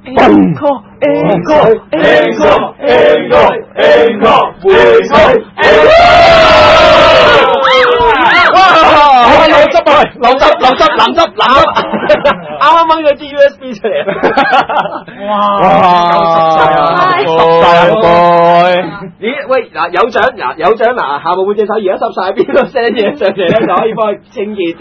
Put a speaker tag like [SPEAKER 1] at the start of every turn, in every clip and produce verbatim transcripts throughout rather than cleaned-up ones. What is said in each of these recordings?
[SPEAKER 1] Encore Encore Encore Encore Encore 回水
[SPEAKER 2] 哇！流汁啊！流汁流汁藍汁藍汁，
[SPEAKER 1] 啱啱掹咗支 U S B 出嚟
[SPEAKER 2] 哇！
[SPEAKER 1] 哇！
[SPEAKER 2] 濕晒啊個
[SPEAKER 1] 咦？喂嗱，有獎嗱有獎嗱，下部半隻手而家濕晒，邊個 send 嘢上嚟咧就可以幫佢清潔。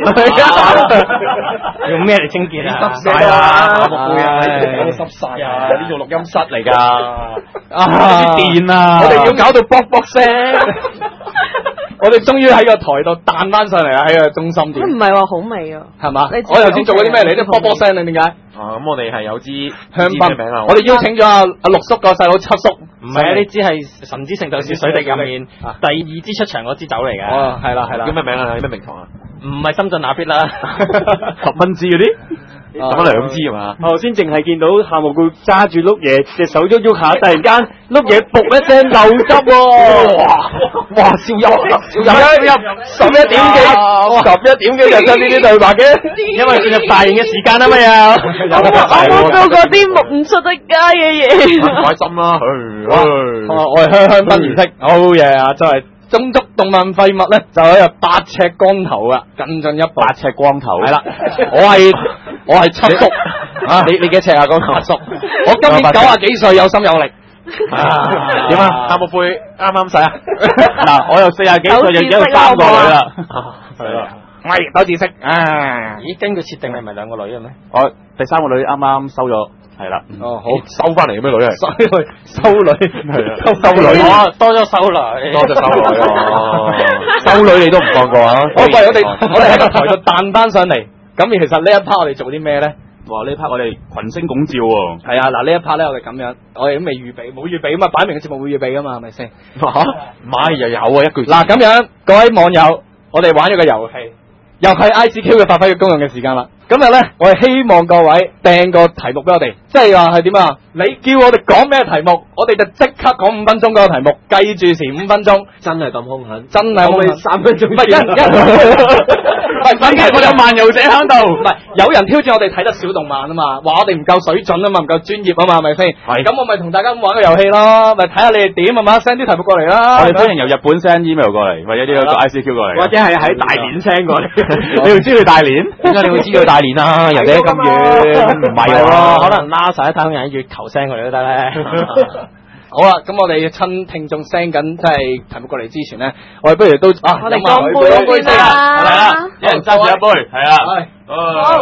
[SPEAKER 2] 用咩嚟清潔啊？
[SPEAKER 1] 濕晒啊！
[SPEAKER 2] 下部背啊，都濕晒啊！呢度錄音室嚟㗎，啊啲電啊！我哋要搞到卜卜聲。我哋終於喺個台度彈翻上嚟啦，喺個中心點。
[SPEAKER 3] 唔係話好味啊，
[SPEAKER 2] 係嘛？我頭先做過啲咩嚟？啲卜卜聲你點解？
[SPEAKER 4] 啊，咁我哋係有支
[SPEAKER 2] 香檳名啊！我哋邀請咗阿阿六叔個細佬七叔。
[SPEAKER 5] 唔係啊，呢支係神之聖鬥士水滴入面第二支出場嗰支酒嚟嘅。
[SPEAKER 2] 哦，係啦係啦。
[SPEAKER 4] 叫咩名啊？叫咩名堂啊？
[SPEAKER 5] 唔係深圳那必啦，
[SPEAKER 4] 十蚊支嗰啲。咁樣兩支係嘛？
[SPEAKER 1] 頭先淨係見到夏無顧揸住碌嘢，隻手喐喐下，突然間碌嘢噗一聲漏汁喎！
[SPEAKER 4] 哇！哇！燒音，燒音，
[SPEAKER 1] 十一點幾，十一點幾就出呢啲對白嘅，
[SPEAKER 5] 因為進入大型嘅時間啊嘛又。
[SPEAKER 3] 我冇做過啲目唔出得街嘅嘢。
[SPEAKER 4] 開心啦，
[SPEAKER 2] 哇！我係香香檳唔識，好嘢啊！真係。中足動漫廢物咧，就喺度八尺光頭啊，近進一步。
[SPEAKER 4] 八尺光頭。
[SPEAKER 2] 係啦，我係我係七叔啊！
[SPEAKER 4] 你你幾尺啊？光頭
[SPEAKER 2] 七叔，我今年九啊幾歲，有心有力。
[SPEAKER 4] 啊？點啊？夏無悔啱啱使啊？
[SPEAKER 2] 嗱，我又四啊幾歲，又已經有三個女啦。
[SPEAKER 4] 係啦。
[SPEAKER 2] 喂，斗知識啊！
[SPEAKER 5] 咦，根據設定你唔係兩個女嘅咩？
[SPEAKER 4] 我第三個女啱啱收咗。係啦，
[SPEAKER 2] 哦好，
[SPEAKER 4] 收翻嚟嘅咩女啊？
[SPEAKER 2] 收女，收女，係啊，收女，
[SPEAKER 5] 哦，多咗收女，
[SPEAKER 4] 多咗收女哦，收女你都唔放過啊！
[SPEAKER 2] 好，喂，我哋我哋喺個台度彈翻上嚟，咁其實呢一 part 我哋做啲咩咧？
[SPEAKER 4] 哇！呢 part 我哋群星拱照喎。
[SPEAKER 2] 係啊，嗱呢一 part 咧我哋咁樣，我哋都未預備，冇預備咁啊，擺明嘅節目會預備噶嘛，係咪先？
[SPEAKER 4] 嚇，唔係又有啊一句。
[SPEAKER 2] 嗱咁樣，各位網友，我哋玩咗個遊戲，又係 I C Q 嘅發揮嘅功用嘅時間啦。今日咧，我係希望各位掟個題目俾我哋，即係話係點啊？你叫我哋講咩題目，我哋就即刻講五分鐘嗰個題目，計住時五分鐘。真係咁兇狠，真係兇狠，三分鐘。唔係一一，唔係反正我有漫遊者喺度，唔係有人挑戰我哋睇得小動漫啊嘛，話我哋唔夠水準啊嘛，唔夠專業啊嘛，係咪先？係。咁我咪同大家咁玩個遊戲咯，咪睇下你哋點係嘛 ，send 啲題目過嚟啦。
[SPEAKER 4] 我哋歡迎由日本 send email 過嚟，或者呢個 I C Q 過嚟，
[SPEAKER 1] 或者係喺大連 send 過嚟。
[SPEAKER 4] 你會知佢大連？點解你會知佢大連啊？人哋咁遠，唔係喎，
[SPEAKER 5] 可能拉晒一太空人喺月球 send 過嚟都得咧。
[SPEAKER 2] 好啦，咁我哋親聽眾 send 緊即係題目過嚟之前咧，我哋不如都啊，
[SPEAKER 3] 我哋乾杯先啦，
[SPEAKER 2] 係啦，一人揸住一杯，係啦，
[SPEAKER 1] 好，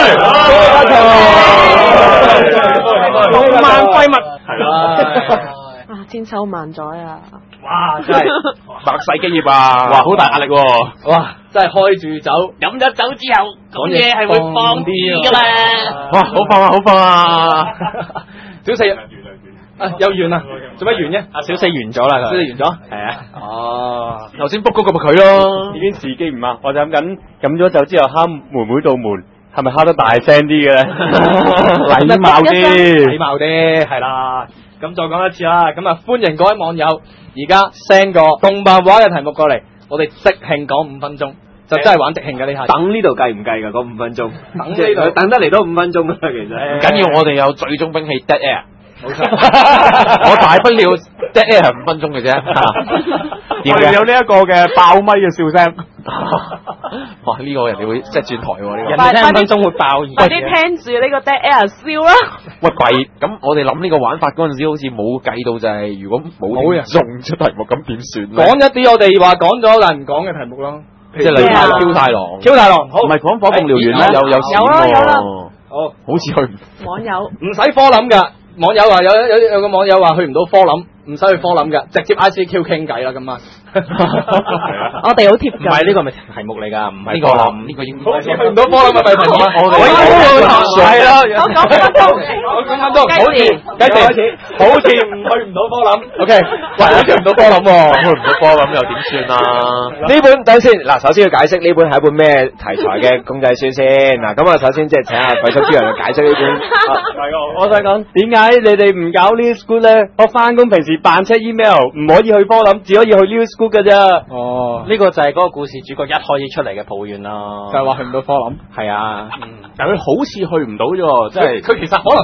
[SPEAKER 2] 動漫廢物，係
[SPEAKER 3] 啦，啊，千秋萬載啊！
[SPEAKER 2] 哇，真係
[SPEAKER 4] 百世基業啊！哇，好大壓力喎！
[SPEAKER 2] 哇，真係開住酒，飲咗酒之後講嘢係會放啲㗎嘛！
[SPEAKER 4] 哇，好放啊，好放啊！
[SPEAKER 2] 小四啊，又完啦，做乜完啫？
[SPEAKER 5] 啊，小四完咗啦，
[SPEAKER 2] 小四完咗，
[SPEAKER 5] 係啊。
[SPEAKER 2] 哦，
[SPEAKER 4] 頭先 book 嗰個咪佢咯，
[SPEAKER 1] 已經時機唔啱，我就諗緊飲咗酒之後敲妹妹道門，係咪敲得大聲啲嘅咧？禮貌啲，
[SPEAKER 2] 禮貌啲，係啦。咁再講一次啦，咁啊歡迎各位網友而家 send 個動漫畫嘅題目過嚟，我哋即興講五分鐘，就真係玩即興嘅呢下。
[SPEAKER 1] 等呢度計唔計㗎？嗰五分鐘，
[SPEAKER 2] 等呢度
[SPEAKER 1] 等得嚟都五分鐘啦，其實。
[SPEAKER 4] 唔緊要，我哋有最終兵器 Dead Air。
[SPEAKER 2] 冇錯，
[SPEAKER 4] 我大不了 Dead Air 係五分鐘嘅啫。
[SPEAKER 1] 我哋有呢一個嘅爆咪嘅笑聲。
[SPEAKER 4] 哇！呢個人哋會即係轉台喎，呢個
[SPEAKER 5] 人哋聽五分鐘會爆耳。
[SPEAKER 3] 快啲聽住呢個 Dead Air 笑啦！
[SPEAKER 4] 喂，貴咁我哋諗呢個玩法嗰陣時，好似冇計到就係如果冇人用出題目，咁點算咧？
[SPEAKER 2] 講一啲我哋話講咗但係唔講嘅題目咯，
[SPEAKER 4] 即係例如 Q 太郎
[SPEAKER 2] ，Q 太郎，好，
[SPEAKER 4] 唔係講火鳳燎原咩？有有
[SPEAKER 3] 有啦有啦，
[SPEAKER 2] 好，
[SPEAKER 4] 好似去唔
[SPEAKER 3] 網友
[SPEAKER 2] 唔使科諗㗎。網友話有有有個網友話去唔到科諗，唔使去科諗嘅，直接 I C Q 傾偈啦咁啊！
[SPEAKER 3] 我哋好貼㗎。
[SPEAKER 5] 唔係呢個咪題目嚟㗎，唔係
[SPEAKER 4] 呢個諗呢個應該
[SPEAKER 2] 好似去唔到科諗係咪題目啊？
[SPEAKER 4] 我哋
[SPEAKER 2] 係啦，
[SPEAKER 3] 我講分鐘，
[SPEAKER 2] 我講分鐘，好似跟住開始，好似唔去唔到科諗。O K，喂，好似去唔到科諗喎，
[SPEAKER 4] 去唔到科諗又點算啊？
[SPEAKER 1] 呢本等先，嗱，首先要解釋呢本係一本咩題材嘅公仔書先。嗱，咁啊，首先即係請阿鬼叔之人去解釋呢本。我想講點解你哋唔搞 New School 咧？我翻工平時扮 check email，唔可以去科諗，只可以去 New School 㗎啫。
[SPEAKER 2] 哦，
[SPEAKER 5] 呢個就係嗰個故事主角一開始出嚟嘅抱怨啦，
[SPEAKER 2] 就係話去唔到科諗。
[SPEAKER 5] 係啊，
[SPEAKER 4] 但佢好似去唔到啫，即係
[SPEAKER 2] 佢其實可能去到嘅喎。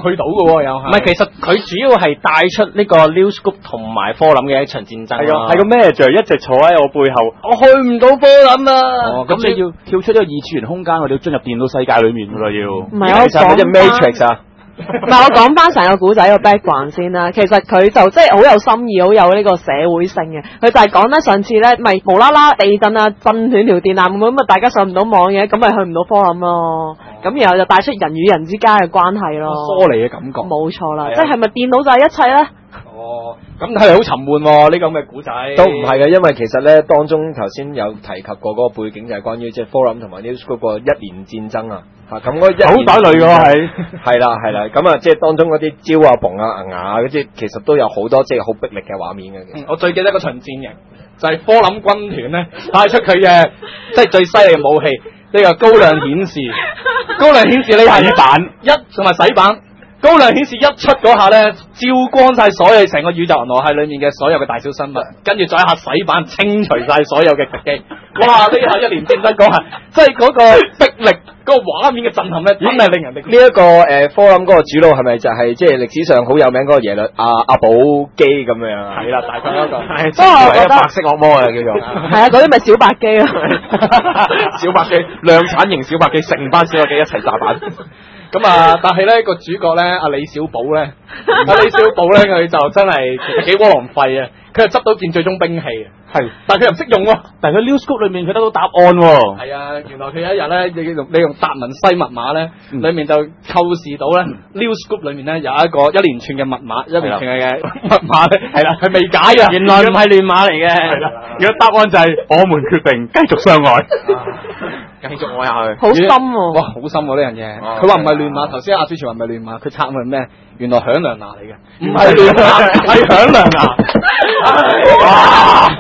[SPEAKER 2] 喎，又係。
[SPEAKER 5] 唔係，其實佢主要係帶出呢個 New Scoop 同埋科林嘅一場戰爭
[SPEAKER 1] 係啊，係個咩就一直坐喺我背後，我去唔到科林啊！
[SPEAKER 6] 哦，咁你要跳出呢個二次元空間，我哋要進入電腦世界裏面㗎啦，要。
[SPEAKER 3] 唔係我講
[SPEAKER 1] 隻 Matrix 啊！
[SPEAKER 3] 唔係我講翻成個古仔個 background 先啦，其實佢就即係好有心意，好有呢個社會性嘅。佢就係講咧上次咧，咪無啦啦地震啊，震斷條電纜咁啊，大家上唔到網嘅，咁咪去唔到科林咯。咁然後就帶出人與人之間嘅關係咯，
[SPEAKER 2] 疏離嘅感覺。
[SPEAKER 3] 冇錯啦，即係係咪電腦就係一切咧？
[SPEAKER 2] 哦，咁睇嚟好沉悶喎，呢個咁嘅古仔。
[SPEAKER 1] 都唔係嘅，因為其實咧當中頭先有提及過嗰個背景就係關於即係 Forum 同埋 News 嗰個一年戰爭啊，嚇咁嗰一
[SPEAKER 6] 好打雷嘅喎係。
[SPEAKER 1] 係啦係啦，咁啊即係當中嗰啲招啊、嘣啊、牙啊嗰啲，其實都有好多即係好逼力嘅畫面嘅。
[SPEAKER 2] 嗯，我最記得嗰場戰役就係科林軍團咧派出佢嘅即係最犀利嘅武器，呢個高亮顯示，高亮顯示你係板一同埋洗版。高亮顯示一出嗰下咧，照光晒所有成個宇宙銀河系裏面嘅所有嘅大小生物，跟住再一下洗版清除晒所有嘅敵機。哇！呢下一年戰爭講下，即係嗰個逼力、嗰、嗰個畫面嘅震撼咧，真係令人哋
[SPEAKER 1] 呢一個誒科林嗰個主腦係咪就係即係歷史上好有名嗰個耶律阿阿寶基咁樣啊？
[SPEAKER 2] 係啦，大概嗰、嗰個係
[SPEAKER 3] 不過我覺得
[SPEAKER 1] 白色惡魔啊叫做。
[SPEAKER 3] 係啊，嗰啲咪小白機咯。
[SPEAKER 4] 小白機量產型小白機，成班小白機一齊炸彈。
[SPEAKER 2] 咁啊，但係咧個主角咧，阿李小寶咧，阿李小寶咧，佢就真係其實幾窩囊廢啊！佢就執到件最終兵器啊，
[SPEAKER 6] 係，
[SPEAKER 2] 但係佢又唔識用喎。
[SPEAKER 6] 但係佢 New Scoop 裏面佢得到答案喎。
[SPEAKER 2] 係啊，原來佢有一日咧，你用你用達文西密碼咧，
[SPEAKER 6] 嗯、
[SPEAKER 2] 裏面就透視到咧、嗯、New Scoop 裏面咧有一個一連串嘅密碼，一連串嘅密碼咧，係啦，係未解啊，
[SPEAKER 5] 原來唔係亂碼嚟嘅。
[SPEAKER 6] 係啦，如果答案就係我們決定繼續相愛。
[SPEAKER 4] 繼續愛下去，
[SPEAKER 3] 好深喎！
[SPEAKER 2] 哇，好深喎呢樣嘢。佢話唔係亂碼，頭先阿朱全話唔係亂碼，佢拆係咩？原來響亮拿嚟嘅，唔係亂碼，係響亮拿。哇！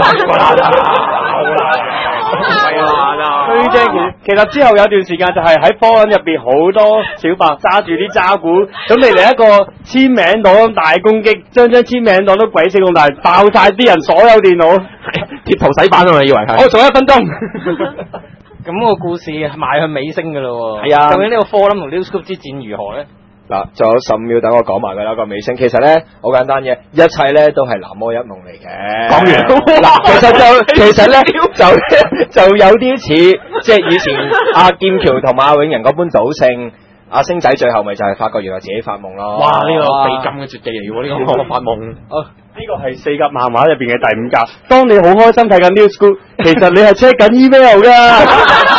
[SPEAKER 1] 最正其其實之後有段時間就係喺科林入邊好多小白揸住啲渣鼓，咁你嚟一個簽名檔大攻擊，張張簽名檔都鬼死咁大，爆晒啲人所有電腦，
[SPEAKER 4] 貼圖洗版啊嘛，以為係。
[SPEAKER 2] 我仲有一分鐘。
[SPEAKER 5] 咁個故事邁向尾聲噶咯喎。
[SPEAKER 1] 係啊。
[SPEAKER 5] 究竟呢個科林同 New Scoop 之戰如何咧？
[SPEAKER 1] 嗱，仲有十五秒等我講埋佢啦個尾聲。其實咧好簡單嘅，一切咧都係南柯一夢嚟嘅。講完。嗱，其實就其實咧就就有啲似即係以前阿劍橋同埋阿永仁嗰般賭聖，阿星仔最後咪就係發覺原來自己發夢咯。
[SPEAKER 4] 哇！呢、這個被禁嘅絕技嚟喎，呢、這個發夢。
[SPEAKER 1] 哦，呢個係四格漫畫入邊嘅第五格。當你好開心睇緊 New Scoop，其實你係 check 緊 email 㗎。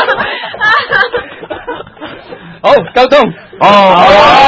[SPEAKER 2] 好，夠鐘。哦，好，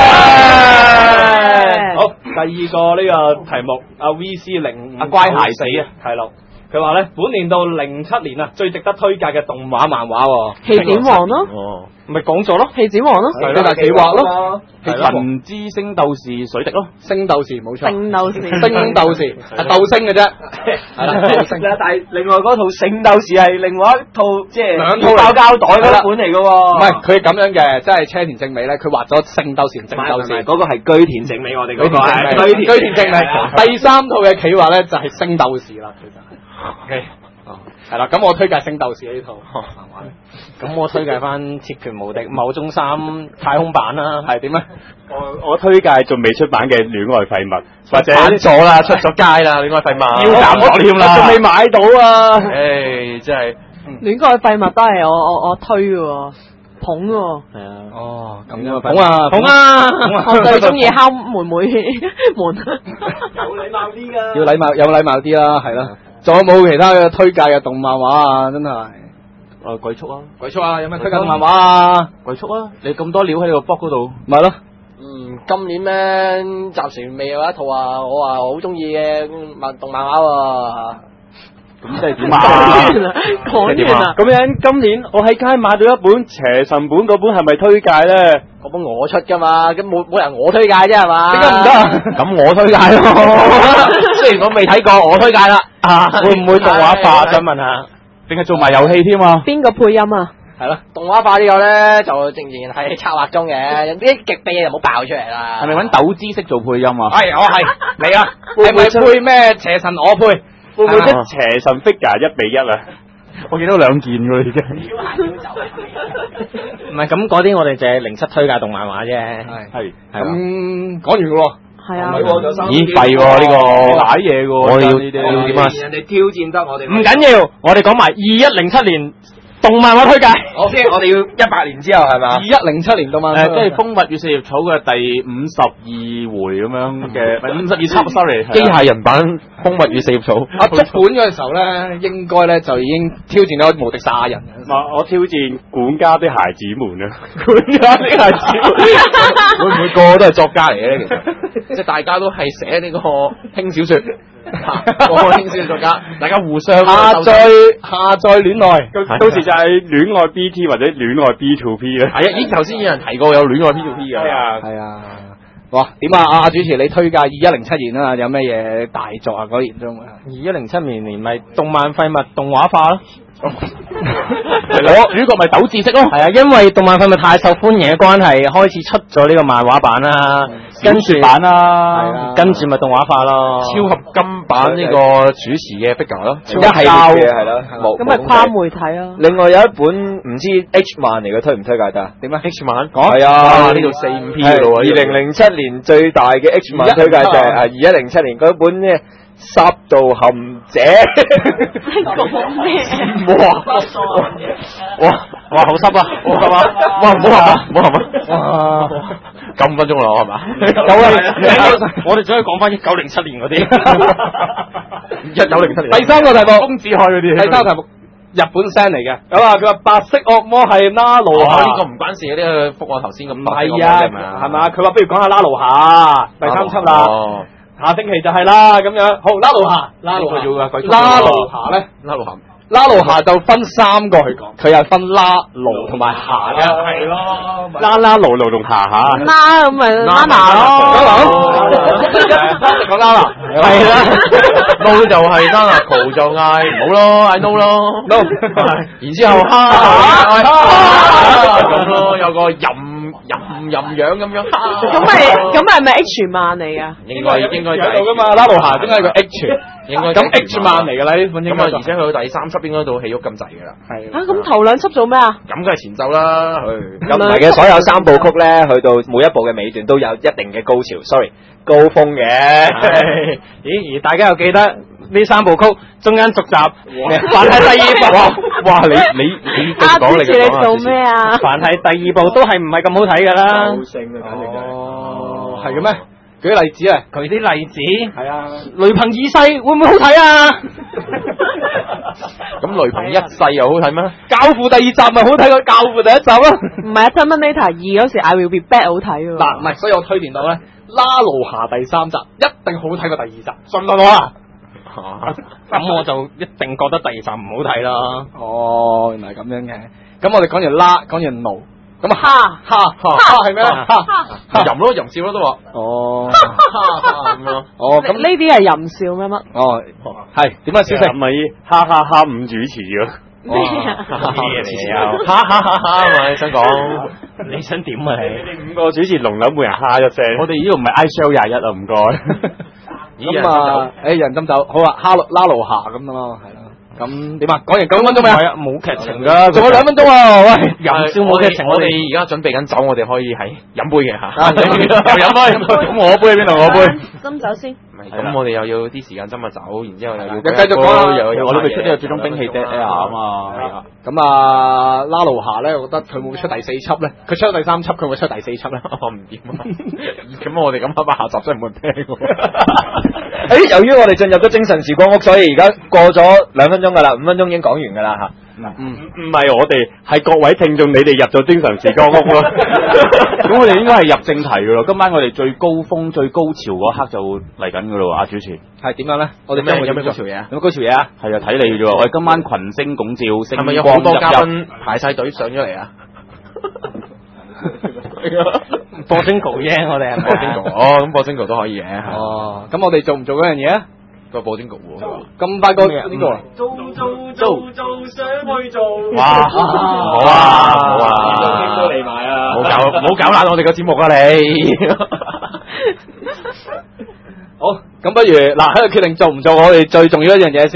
[SPEAKER 2] 好，第二個呢個題目，阿 V C 零
[SPEAKER 4] 阿乖孩死啊，
[SPEAKER 2] 係咯。佢話咧，本年到零七年啊，最值得推介嘅動畫漫畫喎，
[SPEAKER 3] 氣展王咯，
[SPEAKER 2] 哦，咪講咗咯，
[SPEAKER 3] 氣展王咯，
[SPEAKER 2] 係咯，企劃咯，
[SPEAKER 6] 神之星鬥士水滴咯，
[SPEAKER 2] 星鬥士冇錯，
[SPEAKER 3] 星鬥士，
[SPEAKER 2] 星鬥士係鬥星嘅啫，係啦，鬥星。
[SPEAKER 1] 但係另外嗰套聖鬥士係另外一套，即係
[SPEAKER 2] 兩套
[SPEAKER 1] 包膠袋嗰本嚟嘅喎。
[SPEAKER 2] 唔係，佢係咁樣嘅，即係車田正美咧，佢畫咗聖鬥士、聖鬥士，
[SPEAKER 1] 嗰個係居田正美，我哋嗰個係
[SPEAKER 2] 居田居田正美。第三套嘅企劃咧就係星鬥士啦，其實係。OK。係啦，咁我推介聖鬥士呢套漫畫。
[SPEAKER 5] 咁我推介翻鐵拳無敵某中三太空版啦。
[SPEAKER 2] 係點咧？
[SPEAKER 1] 我我推介仲未出版嘅戀愛廢物，或者
[SPEAKER 4] 版咗啦，出咗街啦，戀愛廢物。
[SPEAKER 1] 要減咗添啦，仲未買到啊！
[SPEAKER 4] 唉，真係。
[SPEAKER 3] 戀愛廢物都係我我我推嘅喎，捧喎。
[SPEAKER 5] 係啊。
[SPEAKER 2] 哦，咁樣捧啊
[SPEAKER 3] 捧啊！我最中意敲妹妹門。
[SPEAKER 1] 有禮貌啲㗎。
[SPEAKER 2] 要禮貌，有禮貌啲啦，係啦。仲有冇其他嘅推介嘅動漫畫啊？真係，
[SPEAKER 4] 誒鬼畜啊！
[SPEAKER 2] 鬼畜啊！有咩推介動漫畫啊？
[SPEAKER 4] 鬼畜啊！你咁多料喺你個 blog 嗰度，
[SPEAKER 2] 咪咯。
[SPEAKER 5] 嗯，今年咧暫時未有一套啊，我話好中意嘅漫動漫畫喎。
[SPEAKER 6] 咁即係點啊？
[SPEAKER 3] 講完啦。
[SPEAKER 1] 咁樣今年我喺街買到一本邪神本，嗰本係咪推介咧？
[SPEAKER 5] 嗰本我出噶嘛，咁冇冇人我推介啫係嘛？
[SPEAKER 2] 點解唔得啊？
[SPEAKER 4] 咁我推介咯。雖然我未睇過，我推介啦。
[SPEAKER 1] 啊，會唔會動畫化？想問下，
[SPEAKER 6] 定係做埋遊戲添啊？
[SPEAKER 3] 邊個配音啊？
[SPEAKER 2] 係咯，
[SPEAKER 5] 動畫化呢個咧就仍然係策劃中嘅，有啲極秘嘢就唔好爆出嚟啦。
[SPEAKER 6] 係咪揾豆知識做配音啊？
[SPEAKER 2] 係，我係你啊，係咪配咩邪神我配？
[SPEAKER 1] 會唔會啲邪神 figure 一比一啊？
[SPEAKER 6] 我見到兩件㗎啦已經。
[SPEAKER 2] 唔係咁嗰啲，我哋就係零七推介動漫畫啫。
[SPEAKER 6] 係係
[SPEAKER 2] 咁講完㗎喎。
[SPEAKER 3] 係啊。
[SPEAKER 6] 咦弊喎呢個賴嘢喎。
[SPEAKER 4] 我哋要
[SPEAKER 6] 要
[SPEAKER 4] 要點啊？
[SPEAKER 1] 人哋挑戰得我哋。
[SPEAKER 2] 唔緊要，我哋講埋二一零七年動漫畫推介。
[SPEAKER 1] 我先，我哋要一百年之後係嘛？
[SPEAKER 2] 二一零七年動漫
[SPEAKER 6] 誒，即係《蜂蜜與四葉草》嘅第五十二回咁樣嘅，唔係五十二輯，sorry，
[SPEAKER 4] 機械人版《蜂蜜與四葉草》。
[SPEAKER 2] 啊，足本嗰陣時候咧，應該咧就已經挑戰咗無敵殺人。
[SPEAKER 6] 我我挑戰管家的孩子們啊！管家的孩子們，
[SPEAKER 4] 會唔會個個都係作家嚟嘅咧？其實，即係大家都係寫呢個輕小說，個個輕小說作家，大家互相
[SPEAKER 2] 下載下載戀愛，
[SPEAKER 6] 到時就係戀愛 B T 或者戀愛 B to P 咧。
[SPEAKER 4] 係啊！咦，頭先有人提過有戀愛 B to P 嘅。
[SPEAKER 6] 係啊，
[SPEAKER 2] 係啊。哇，點啊？阿主持你推介二一零七年啊，有咩嘢大作啊？嗰年中二一零七年年咪動漫廢物動畫化咯。
[SPEAKER 6] 我主角咪斗智識咯。
[SPEAKER 2] 係啊，因為動漫廢物太受歡迎嘅關係，開始出咗呢個漫畫版啦，跟住
[SPEAKER 6] 版啦，
[SPEAKER 2] 係啦，跟住咪動畫化咯。
[SPEAKER 4] 超合金版呢個主持嘅 figure 咯，
[SPEAKER 1] 一系列嘅係咯，冇
[SPEAKER 3] 咁咪跨媒體咯。
[SPEAKER 1] 另外有一本唔知 H 漫嚟嘅，推唔推介得啊？點啊
[SPEAKER 4] H 漫
[SPEAKER 1] 講係啊，
[SPEAKER 4] 呢度四五 P 嘅咯喎。
[SPEAKER 1] 二零零七年最大嘅 H 漫推介就係啊二一零七年嗰本咩？殺道陷者，
[SPEAKER 3] 講咩？
[SPEAKER 4] 哇哇哇好濕啊！好濕啊！哇唔好含啊！唔好含啊！哇咁分鐘啦，係嘛？
[SPEAKER 2] 有啊！我哋仲可以講翻一九零七年嗰啲，
[SPEAKER 4] 一九零七年。
[SPEAKER 2] 第三個題目，
[SPEAKER 6] 公子海嗰啲。
[SPEAKER 2] 第三個題目，日本 send 嚟嘅。咁啊，佢話白色惡魔係拉魯
[SPEAKER 4] 哦，
[SPEAKER 2] 夏。
[SPEAKER 4] 呢個唔關事嘅，呢個覆我頭先咁。
[SPEAKER 2] 唔係啊，係嘛？佢話不如講下拉魯夏第三輯啦。下星期就係啦，咁樣好拉魯夏，拉魯夏
[SPEAKER 4] 要嘅，
[SPEAKER 2] 拉魯夏咧，
[SPEAKER 4] 拉魯夏，
[SPEAKER 2] 拉魯夏就分三個去講，佢係分拉魯同埋夏嘅，
[SPEAKER 6] 係咯，拉拉魯魯同夏夏。
[SPEAKER 3] 拉咁咪拉拿咯，
[SPEAKER 2] 講拉拿，係啦，
[SPEAKER 4] 撈就係拉拿，嘈就嗌唔好咯，嗌 no 咯，no，然之後哈咁咯，有個任。任任樣咁樣，
[SPEAKER 3] 咁咪咁係咪 H 漫嚟噶？
[SPEAKER 4] 應該應該就
[SPEAKER 2] 喺度噶嘛，拉魯夏應該係個 H，
[SPEAKER 4] 應該
[SPEAKER 2] 咁 H 漫嚟噶啦呢款應該，
[SPEAKER 4] 而且去到第三輯應該到起喐咁滯噶啦。
[SPEAKER 3] 係啊，咁頭兩輯做咩啊？
[SPEAKER 4] 咁梗係前奏啦，
[SPEAKER 1] 咁唔係嘅，所有三部曲咧，去到每一部嘅尾段都有一定嘅高潮 ，sorry， 高峰嘅。
[SPEAKER 2] 咦，而大家又記得呢三部曲中間續集，凡係第二部，
[SPEAKER 6] 哇！你你你
[SPEAKER 3] 阿
[SPEAKER 6] 講你
[SPEAKER 3] 主持你做咩啊？
[SPEAKER 2] 凡係第二部都係唔係咁好睇噶啦。
[SPEAKER 1] 高升啊，簡直就係。
[SPEAKER 2] 哦，係嘅咩？舉個例子啊，佢啲例子
[SPEAKER 1] 係啊，
[SPEAKER 2] 雷朋二世會唔會好睇啊？
[SPEAKER 4] 咁雷朋一世又好睇咩？
[SPEAKER 2] 教父第二集咪好睇過教父第一集啊？
[SPEAKER 3] 唔係啊，Terminator 二嗰時 I Will Be Back 好睇喎。
[SPEAKER 2] 嗱，唔係，所以我推薦到咧，拉魯夏第三集一定好睇過第二集，信唔信我啊？咁我就一定覺得第二集唔好睇啦。哦，原來咁樣嘅。咁我哋講完拉，講完怒，咁啊哈哈哈係咩？哈
[SPEAKER 4] 淫咯，淫笑咯都話。
[SPEAKER 2] 哦，
[SPEAKER 4] 咁咯。
[SPEAKER 2] 哦，咁
[SPEAKER 3] 呢啲係淫笑咩乜？
[SPEAKER 2] 哦，係點啊？小食
[SPEAKER 6] 咪哈哈哈五主持咯。
[SPEAKER 3] 咩啊？
[SPEAKER 6] 你又
[SPEAKER 4] 哈哈哈哈咪想講，
[SPEAKER 2] 你想點啊你？
[SPEAKER 6] 你哋五個主持龍樓每人哈一聲。我哋呢度唔係 I show 廿一啊，唔該。
[SPEAKER 2] 咁啊，誒人斟酒，好啊，哈魯拉魯夏咁咯，係啦。咁點啊？講完九分鐘未啊？係啊，冇劇情噶，仲有兩分鐘啊！喂，淫笑冇劇情，
[SPEAKER 4] 我哋而家準備緊酒，我哋可以係飲杯嘅嚇。
[SPEAKER 2] 又飲杯，咁我杯喺邊度？我杯。
[SPEAKER 3] 斟酒先。
[SPEAKER 4] 咁我哋又要啲時間斟下酒，然之後又要
[SPEAKER 2] 又繼續講啦。
[SPEAKER 4] 又
[SPEAKER 6] 我哋咪出呢個最終兵器 Dead Air 啊嘛。
[SPEAKER 2] 咁啊，拉魯夏咧，我覺得佢會唔會出第四輯咧？佢出咗第三輯，佢會唔會出第四輯咧？
[SPEAKER 4] 我唔掂啊！咁我哋咁啱下集真係冇人聽喎。
[SPEAKER 1] 誒，由於我哋進入咗精神時光屋，所以而家過咗兩分鐘噶啦，五分鐘已經講完噶啦嚇。
[SPEAKER 6] 唔唔係我哋，係各位聽眾，你哋入咗精神時光屋咯。咁我哋應該係入正題噶咯。今晚我哋最高峰、最高潮嗰刻就嚟緊噶咯，阿主持。
[SPEAKER 2] 係點樣咧？我哋
[SPEAKER 4] 咩有咩高潮嘢啊？
[SPEAKER 2] 有咩高潮嘢啊？
[SPEAKER 6] 係啊，睇你啫喎。我哋今晚群星拱照，星
[SPEAKER 4] 係咪有好多嘉賓排晒隊上咗嚟啊？
[SPEAKER 2] 播 Jingle 啫，我哋係咪？
[SPEAKER 4] 播 Jingle 哦，咁播 Jingle 都可以嘅。
[SPEAKER 2] 哦，咁我哋做唔做嗰樣嘢啊？
[SPEAKER 4] 個播 Jingle 喎。
[SPEAKER 2] 咁快個呢個？
[SPEAKER 1] 做做做做想去做。
[SPEAKER 4] 哇！好啊，好啊，
[SPEAKER 1] 都嚟埋啊！
[SPEAKER 4] 唔好搞，唔好搞爛我哋個節目啊！你。
[SPEAKER 2] 好，咁不如嗱喺度決定做唔做我哋最重要一樣嘢先，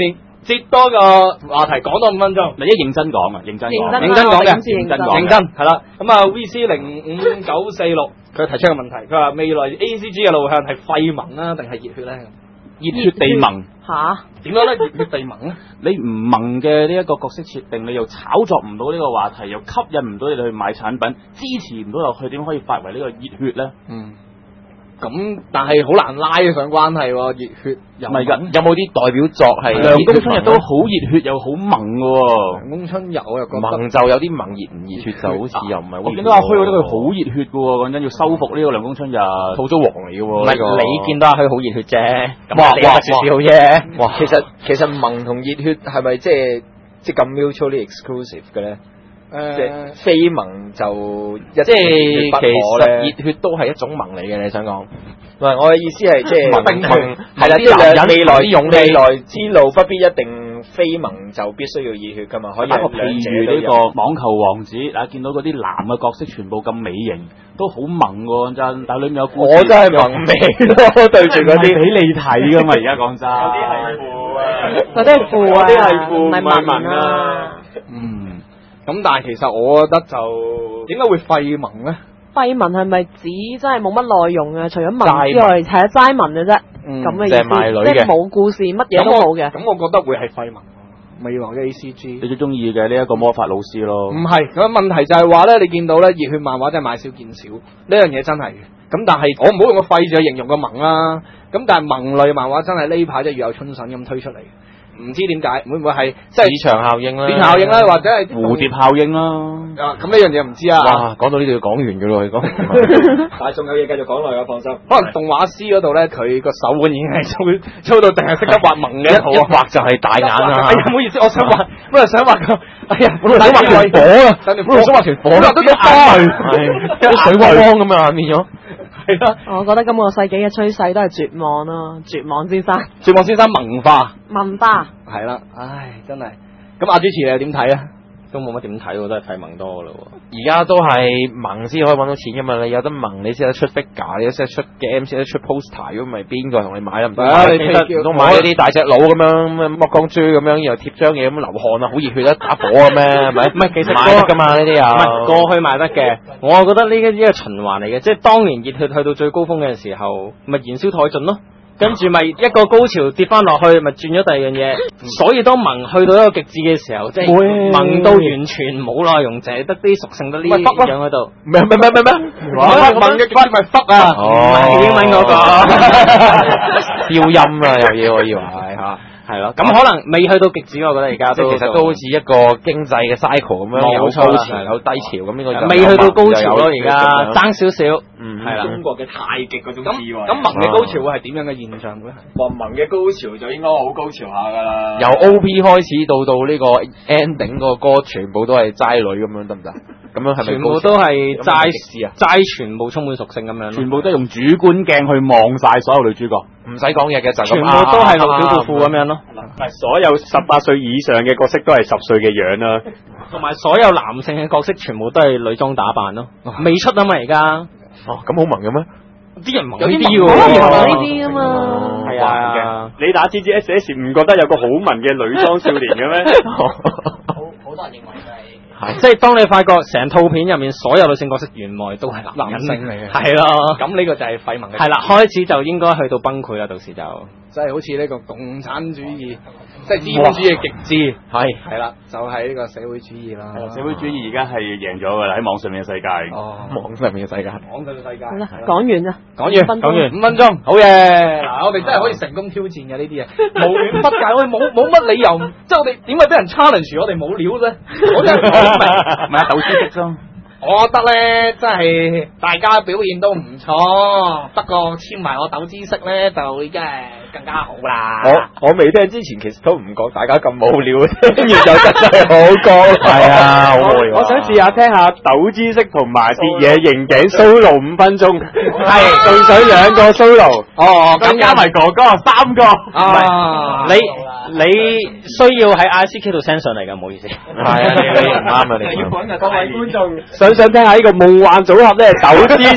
[SPEAKER 2] 接多個話題，講多五分鐘。
[SPEAKER 6] 你一認真講啊，認真講，
[SPEAKER 3] 認真
[SPEAKER 2] 認真講嘅，
[SPEAKER 3] 認真
[SPEAKER 2] 認真係啦。咁啊 ，V C 零五九四六佢提出個問題，佢話未來 A C G 嘅路向係廢盟啦，定係熱血咧？
[SPEAKER 6] 熱血地盟
[SPEAKER 3] 吓？
[SPEAKER 2] 點樣咧？熱血地盟咧？
[SPEAKER 6] 你唔萌嘅呢一個角色設定，你又炒作唔到呢個話題，又吸引唔到你哋去買產品，支持唔到落去，點可以發為呢個熱血咧？
[SPEAKER 2] 嗯。咁但係好難拉上關係喎，熱血又
[SPEAKER 6] 唔係㗎，
[SPEAKER 4] 有冇啲代表作係
[SPEAKER 6] 涼宮春日都好熱血又好萌嘅喎。
[SPEAKER 2] 涼宮春日我又覺得
[SPEAKER 4] 萌就有啲萌，熱唔熱血就好似又唔係好。
[SPEAKER 6] 我見到阿虛覺得佢好熱血嘅喎，講真要收復呢個涼宮春日，
[SPEAKER 4] 土租王嚟嘅喎。
[SPEAKER 5] 唔係你見到阿虛好熱血啫，咁
[SPEAKER 4] 哇
[SPEAKER 5] 你有少少啫。
[SPEAKER 4] 哇，其實其實萌同熱血係咪即係即係咁 mutually exclusive 嘅咧？
[SPEAKER 2] 誒
[SPEAKER 4] 即係非萌就一
[SPEAKER 5] 即係
[SPEAKER 4] 不可
[SPEAKER 5] 其實
[SPEAKER 4] 咧
[SPEAKER 5] 熱血都係一種萌嚟嘅，你想講？
[SPEAKER 4] 唔係，我嘅意思係即係
[SPEAKER 2] 萌
[SPEAKER 4] 萌係啦，即係兩未來未來之路不必一定非萌就必須要熱血噶嘛，可以
[SPEAKER 6] 打個
[SPEAKER 4] 係兩者
[SPEAKER 6] 譬如呢
[SPEAKER 4] 都有。
[SPEAKER 6] 個網球王子，啊見到嗰啲男嘅角色全部咁美型，都好萌喎，真。但係裏面有故事
[SPEAKER 4] 我真係萌味咯，對住嗰啲
[SPEAKER 6] 俾你睇噶嘛，而家講真。
[SPEAKER 3] 嗰啲係負啊，
[SPEAKER 1] 嗰啲係負
[SPEAKER 3] 唔係
[SPEAKER 1] 唔係
[SPEAKER 3] 文
[SPEAKER 1] 文啊。
[SPEAKER 2] 嗯，咁但係其實我覺得就點解會廢盟咧？
[SPEAKER 3] 廢文係咪指真係冇乜內容啊？除咗文之外，係啊齋文嘅啫，
[SPEAKER 2] 嗯
[SPEAKER 3] 咁嘅意
[SPEAKER 4] 即係賣女
[SPEAKER 3] 思，
[SPEAKER 4] 嘅
[SPEAKER 3] 即係冇故事，乜嘢都冇嘅。
[SPEAKER 2] 咁我覺得會係廢盟。未來嘅 A C G
[SPEAKER 6] 你最中意嘅呢一個魔法老師咯。
[SPEAKER 2] 唔係，咁問題就係話咧，你見到咧熱血漫畫真係買少見少，呢樣嘢真係嘅。咁但係我唔好用個廢字去形容個萌啦。咁但係萌類漫畫真係呢排即係如有春筍咁推出嚟。唔知點解，會唔會係即係
[SPEAKER 4] 市場效應啦，
[SPEAKER 2] 市場效應啦，或者係
[SPEAKER 6] 蝴蝶效應啦。
[SPEAKER 2] 啊，咁呢樣嘢唔知啊。
[SPEAKER 4] 哇，講到呢度要講完嘅咯，你講。
[SPEAKER 1] 但係仲有嘢繼續講落去，放心。
[SPEAKER 2] 可能動畫師嗰度咧，佢個手腕已經係粗粗到淨係識得畫萌嘅一套
[SPEAKER 4] 一畫就係大眼啊！
[SPEAKER 2] 哎呀，唔好意思，我想畫，本來想畫個，哎呀，本來想畫團火啊，本來想畫團火，畫到個花，
[SPEAKER 4] 係水汪汪咁啊，變咗。
[SPEAKER 2] 係啦，
[SPEAKER 3] 我覺得今個世紀嘅趨勢都係絕望咯，絕望先生，
[SPEAKER 2] 絕望先生萌化，
[SPEAKER 3] 文化
[SPEAKER 2] 係啦，唉，真係。咁阿主持你又點睇啊？
[SPEAKER 5] 都冇乜點睇喎，都係睇萌多噶咯。
[SPEAKER 4] 而家都係萌先可以揾到錢噶嘛，你有得萌你先得出 figure，你有得出 game 先得出 poster，如果唔係邊個同你買啊？唔通買
[SPEAKER 2] 你
[SPEAKER 4] 唔通買嗰啲大隻佬咁樣剝光豬咁樣，然後貼張嘢咁流汗啊，好熱血啊，打火啊咩？係咪？
[SPEAKER 5] 唔係其實
[SPEAKER 4] 買得噶嘛呢啲
[SPEAKER 5] 唔係
[SPEAKER 4] 啊，
[SPEAKER 5] 過去賣得嘅，我覺得呢個呢個循環嚟嘅，即係當年熱血去到最高峰嘅時候，咪燃燒殆盡咯。跟住咪一個高潮跌翻落去，咪轉咗第二樣嘢。所以當萌去到一個極致嘅時候，即係萌到完全冇內容，淨係得啲屬性得呢樣喺度。
[SPEAKER 2] 咩咩咩咩咩？萌嘅骨咪忽啊！
[SPEAKER 5] 哦，英文嗰個
[SPEAKER 4] 消音啊又要我以為係嚇。
[SPEAKER 5] 係咯，咁可能未去到極致，我覺得而家都
[SPEAKER 4] 即係其實都好似一個經濟嘅 cycle 咁樣，有
[SPEAKER 5] 冇錯啦
[SPEAKER 4] 高潮有低潮咁，呢個
[SPEAKER 5] 未去到高潮咯，而家爭少少。
[SPEAKER 4] 嗯
[SPEAKER 5] 係啦
[SPEAKER 1] 中國嘅太極嗰種
[SPEAKER 2] 咁
[SPEAKER 1] 智慧。
[SPEAKER 2] 咁萌嘅高潮會係點樣嘅現象咧？
[SPEAKER 1] 話萌嘅高潮就應該好高潮下㗎啦。
[SPEAKER 4] 由 O P 開始到到呢個 ending 個歌，全部都係齋女咁樣得唔得？咁樣係咪
[SPEAKER 5] 全部都係齋齋，全部充滿屬性咁樣。
[SPEAKER 6] 全部都係用主觀鏡去望晒所有女主角，
[SPEAKER 4] 唔使講嘢嘅就咁。
[SPEAKER 5] 全部都係露小褲咁樣咯。
[SPEAKER 1] 係所有十八歲以上嘅角色都係十歲嘅樣啦。
[SPEAKER 5] 同埋所有男性嘅角色全部都係女裝打扮咯。未出啊嘛而家。
[SPEAKER 4] 哦，咁好萌嘅咩？
[SPEAKER 5] 啲人萌
[SPEAKER 2] 有啲
[SPEAKER 5] 啲
[SPEAKER 3] 可能
[SPEAKER 5] 喎。
[SPEAKER 3] 呢啲啊嘛。
[SPEAKER 5] 係啊。
[SPEAKER 1] 你打 G G S S 唔覺得有個好萌嘅女裝少年嘅咩？
[SPEAKER 5] 好多人認為係，即係當你發覺成套片入面所有女性角色原來都係男
[SPEAKER 2] 男性嚟嘅
[SPEAKER 5] 係咯，
[SPEAKER 2] 咁呢個就係廢萌嘅。
[SPEAKER 5] 係啦，開始就應該去到崩潰啦，到時就
[SPEAKER 2] 即係好似呢個共產主義，即係資本主義嘅極致，
[SPEAKER 4] 係
[SPEAKER 2] 係啦，就係呢個社會主義啦。
[SPEAKER 6] 社會主義而家係贏咗㗎啦，喺網上面嘅世界。
[SPEAKER 2] 哦，
[SPEAKER 4] 網上面嘅世界。
[SPEAKER 2] 網上嘅世界。
[SPEAKER 3] 好啦，講完啦，
[SPEAKER 2] 講完，
[SPEAKER 3] 五分鐘
[SPEAKER 2] 講完，五分鐘，好嘢！嗱，我哋真係可以成功挑戰嘅呢啲嘢，無遠不屆，我哋冇冇乜理由，即係我哋點解俾人 challenge 我哋冇料咧？我真係唔明。
[SPEAKER 6] 唔係啊，鬥知識啫。
[SPEAKER 2] 我覺得咧，真係大家表現都唔錯，不過簽埋我鬥知識咧，就已經係更加好啦。
[SPEAKER 1] 我我未聽之前，其實都唔覺大家咁無聊，跟住就真係好講。
[SPEAKER 4] 係啊，好無聊啊
[SPEAKER 1] 我想試下聽下抖知識同埋跌嘢認頸 solo 五分鐘，係仲想兩個 solo，
[SPEAKER 2] 哦，
[SPEAKER 1] 再加埋哥哥三個。
[SPEAKER 2] 啊，
[SPEAKER 5] 你你需要喺 I C Q 度 send 上嚟㗎，唔好意思。
[SPEAKER 4] 係啊，你你唔啱啊，你
[SPEAKER 1] 要揾啊各位觀眾，想唔想聽下呢個夢幻組合咧？抖知識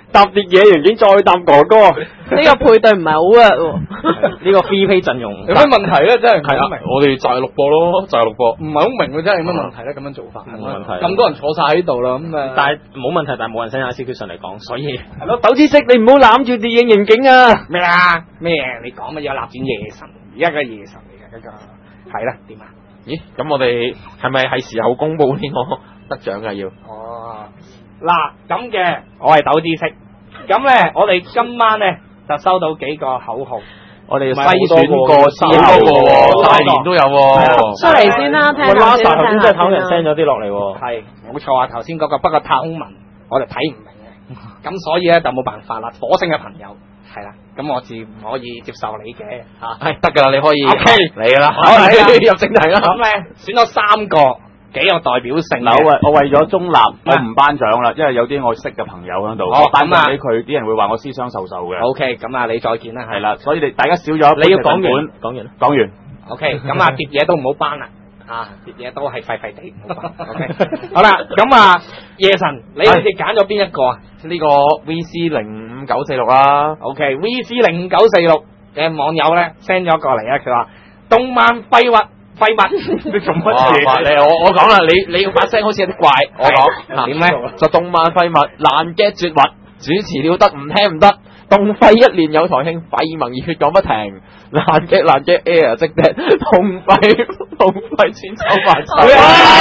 [SPEAKER 1] 搭跌野刑警再搭哥哥，
[SPEAKER 3] 呢個配對唔係好 work 喎。
[SPEAKER 5] 呢個 free pay 陣容
[SPEAKER 2] 有咩問題咧？真係唔係
[SPEAKER 4] 係啊
[SPEAKER 2] 好明，，
[SPEAKER 4] 我哋就係錄播咯，就係錄播。
[SPEAKER 2] 唔係好明喎，真係有咩問題咧？咁樣做法
[SPEAKER 5] 冇問題
[SPEAKER 2] 咁多人坐晒喺度啦，咁誒，
[SPEAKER 5] 但係冇問題，但係冇人 send I C Q 上嚟講，所以
[SPEAKER 1] 係咯，豆知識你唔好攬住電影刑警啊！
[SPEAKER 2] 咩啊？咩？你講乜嘢立戰夜神？而家嘅夜神嚟嘅嗰個，係啦，點啊？
[SPEAKER 4] 咦？咁我哋係咪係時候公佈呢個得獎嘅要？
[SPEAKER 2] 哦，嗱咁嘅，我係豆知識。咁咧，我哋今晚咧就收到幾個口號，
[SPEAKER 5] 我哋
[SPEAKER 2] 唔係
[SPEAKER 5] 篩選過之
[SPEAKER 4] 好多個
[SPEAKER 5] 後，
[SPEAKER 4] 喎，大年都有喎。
[SPEAKER 3] 出嚟先啦，聽
[SPEAKER 5] 喂
[SPEAKER 3] 下先
[SPEAKER 5] Lasa 頭先真係
[SPEAKER 3] 聽
[SPEAKER 5] 睇人
[SPEAKER 3] 下
[SPEAKER 5] send 咗啲落嚟喎。
[SPEAKER 2] 係冇錯啊！頭先嗰個不過太空文我哋睇唔明嘅，咁所以咧就冇辦法啦。火星嘅朋友係啦，咁我自唔可以接受你嘅嚇。
[SPEAKER 4] 係得㗎啦，你可以
[SPEAKER 2] OK
[SPEAKER 4] 嚟㗎啦，
[SPEAKER 2] 好嚟啦
[SPEAKER 4] 入正題啦。
[SPEAKER 2] 咁咧選咗三個幾有代表性
[SPEAKER 6] 嗱，我
[SPEAKER 2] 嘅。
[SPEAKER 6] 為我為咗中立，我唔頒獎啦，因為有啲我識嘅朋友喺度，
[SPEAKER 2] 哦
[SPEAKER 6] 我頒
[SPEAKER 2] 咁啊
[SPEAKER 6] 獎俾佢，啲人會話我思想受受嘅。
[SPEAKER 2] OK，咁啊，你再見啦，
[SPEAKER 6] 係啦，所以你大家少咗一
[SPEAKER 5] 你要講
[SPEAKER 6] 本
[SPEAKER 5] 完，講完啦。
[SPEAKER 6] 講完。
[SPEAKER 2] OK，咁啊，碟嘢都唔好頒啦，啊，碟嘢都係廢廢地，唔好頒。OK，好啦，咁啊，夜神，你好似揀咗邊一個啊？
[SPEAKER 4] 呢個 V C 零五九四六啦。
[SPEAKER 2] OK，V C 零五九四六嘅網友咧 send 咗過嚟啊，佢話動漫廢物廢物，
[SPEAKER 6] 你做乜
[SPEAKER 4] 哇
[SPEAKER 6] 嘢？
[SPEAKER 4] 你我我講啦，你你把聲好似有啲怪，我講
[SPEAKER 2] 點咧？
[SPEAKER 4] 就動漫廢物爛 get 絕核，主持了得唔聽唔得，動廢一年有台慶，廢萌熱血講不停，爛 get 爛 get air 即踢，動廢動廢千秋萬世。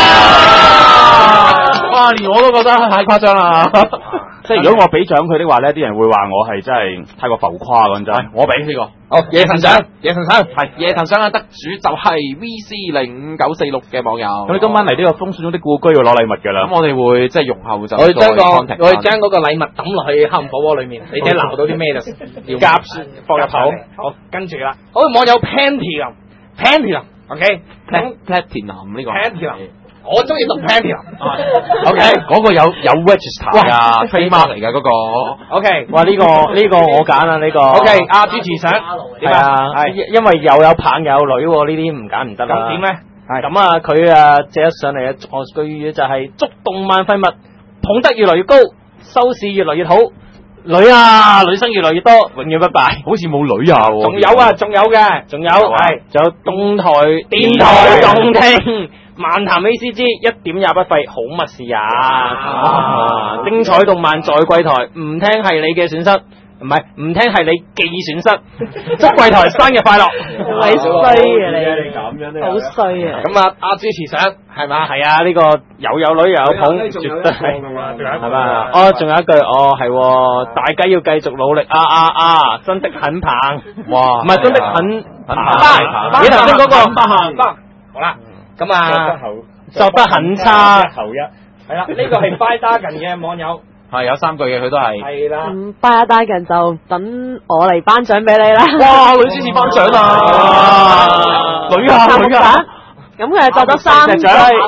[SPEAKER 4] 哇！連我都覺得太誇張啦。
[SPEAKER 6] 即係如果我俾獎佢的話咧，啲人會話我係真係太過浮誇嗰陣。
[SPEAKER 4] 係我俾呢個。
[SPEAKER 2] 好，夜神獎，夜神獎。
[SPEAKER 4] 係夜騰賞嘅得主就係 V C 零五九四六嘅網友。
[SPEAKER 6] 咁你今晚嚟呢個風水中的故居要攞禮物㗎啦。
[SPEAKER 4] 咁我哋會即係容後就
[SPEAKER 2] 我哋將個
[SPEAKER 4] contact
[SPEAKER 2] 我哋將嗰個禮物抌落去黑暗火鍋裏面，你睇撈到啲咩就要夾放入口。好，跟住啦，好網友 Panty，Panty，OK，
[SPEAKER 4] Platinum 呢個
[SPEAKER 2] Platinum 我中意讀 Platinum。
[SPEAKER 4] OK，嗰個有有 register 噶 trademark 嚟㗎嗰個。
[SPEAKER 2] OK，
[SPEAKER 5] 哇！呢個呢個我揀啦，呢個。
[SPEAKER 2] OK，阿主持想點
[SPEAKER 5] 係啊，
[SPEAKER 2] 係
[SPEAKER 5] 因因為又有棒又有女喎，呢啲唔揀唔得啦。
[SPEAKER 2] 咁點咧？係
[SPEAKER 5] 咁啊，佢啊借咗上嚟嘅我句語就係祝動漫廢物捧得越來越高，收視越來越好，女啊女生越來越多，永遠不敗。
[SPEAKER 6] 好似冇女啊喎。
[SPEAKER 2] 仲有啊，仲有嘅，
[SPEAKER 5] 仲有係，仲有東台電台動聽，漫談 A C G 一點也不廢，好乜事啊！啊精彩動漫在櫃台，唔聽係你嘅損失，唔係唔聽係你既損失。祝櫃台生日快樂！
[SPEAKER 3] 你衰啊你，
[SPEAKER 6] 咁樣都有
[SPEAKER 3] 好衰啊！
[SPEAKER 2] 咁啊，阿主持想係嘛？
[SPEAKER 5] 係啊，呢個有有女又有捧，絕對係係嘛？哦，仲有一句，哦係喎，大家要繼續努力啊啊啊！真的很棒，
[SPEAKER 4] 哇！
[SPEAKER 5] 唔係真的很
[SPEAKER 4] 棒
[SPEAKER 5] 棒。你頭先嗰個
[SPEAKER 2] 好啦，咁啊，
[SPEAKER 5] 作得很差。
[SPEAKER 6] 後一。
[SPEAKER 2] 係啦，呢個係 By Dragon 嘅網友，
[SPEAKER 4] 係有三句嘅，佢都係。
[SPEAKER 2] 係啦。
[SPEAKER 3] 咁巴打人就等我嚟頒獎俾你啦。
[SPEAKER 4] 哇！女主持頒獎啊！女啊女啊！
[SPEAKER 3] 咁佢係作咗三句，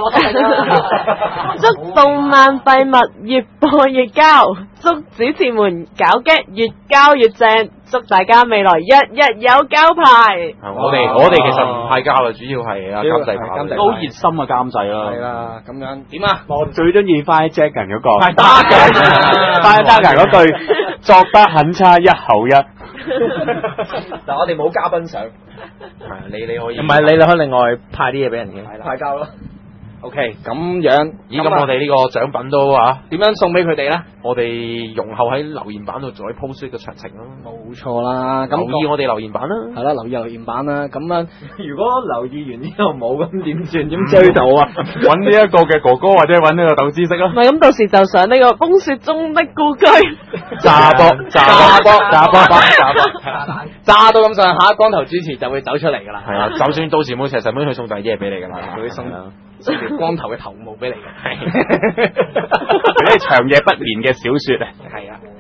[SPEAKER 3] 祝動漫廢物越播越交，祝主持們搞 get 越交越正，祝大家未來日日有交牌。
[SPEAKER 4] 我哋我哋其實唔係交啊，主要係啊監製跑
[SPEAKER 2] 監製
[SPEAKER 6] 都熱心嘅監製啦。
[SPEAKER 2] 係啦，咁樣點啊？
[SPEAKER 6] 我最中意翻 Jacken 嗰個。
[SPEAKER 2] 係 Dragon
[SPEAKER 6] 翻 Jacken 嗰句作得很差一後一。
[SPEAKER 2] 但我哋冇嘉賓相，
[SPEAKER 4] 你你可以。
[SPEAKER 5] 唔係你你可以另外派啲嘢俾人嘅。
[SPEAKER 2] 係啦，派交咯。OK，咁樣，
[SPEAKER 4] 咦？咁我哋呢個獎品都啊，
[SPEAKER 2] 點樣送俾佢哋咧？
[SPEAKER 4] 我哋容後喺留言板度再 post 呢個詳情咯。
[SPEAKER 2] 冇錯啦，咁
[SPEAKER 4] 留意我哋留言板啦。
[SPEAKER 2] 係啦，留意留言板啦。咁樣，
[SPEAKER 1] 如果留意完之後冇咁點算？點追到啊？
[SPEAKER 6] 揾呢一個嘅哥哥或者揾呢個豆知識啦。
[SPEAKER 3] 唔係咁，到時就上呢個風雪中的故居。
[SPEAKER 2] 炸波炸波炸波炸波，炸到咁上下，光頭主持就會走出嚟噶啦。
[SPEAKER 4] 係啊，就算到時冇石神妹去送第二啲嘢俾你噶啦，
[SPEAKER 2] 佢會送送條光頭嘅頭毛俾你嘅。
[SPEAKER 6] 嗰啲長夜不眠嘅小説啊。
[SPEAKER 2] 係啊。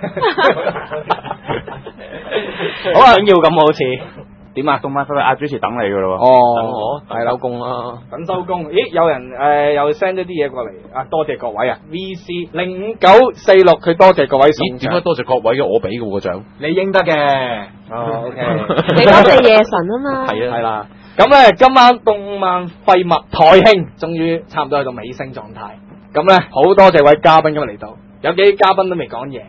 [SPEAKER 5] 好啊，想要咁好似。
[SPEAKER 6] 點啊？動漫廢物阿主持等你噶咯喎。
[SPEAKER 2] 哦，
[SPEAKER 4] 係收工啦。
[SPEAKER 2] 等收工。咦，有人誒又 send 咗啲嘢過嚟啊！多謝各位啊 ！V C 零五九四六，佢多謝各位送
[SPEAKER 4] 咦？點解多謝各位嘅？我俾嘅喎個獎。
[SPEAKER 2] 你應得嘅。哦，OK。
[SPEAKER 3] 你多謝夜神啊嘛。
[SPEAKER 4] 係啊，
[SPEAKER 2] 係啦。咁咧，今晚動漫廢物台慶終於差唔多去到尾聲狀態。咁咧，好多謝位嘉賓今日嚟到，有幾啲嘉賓都未講嘢。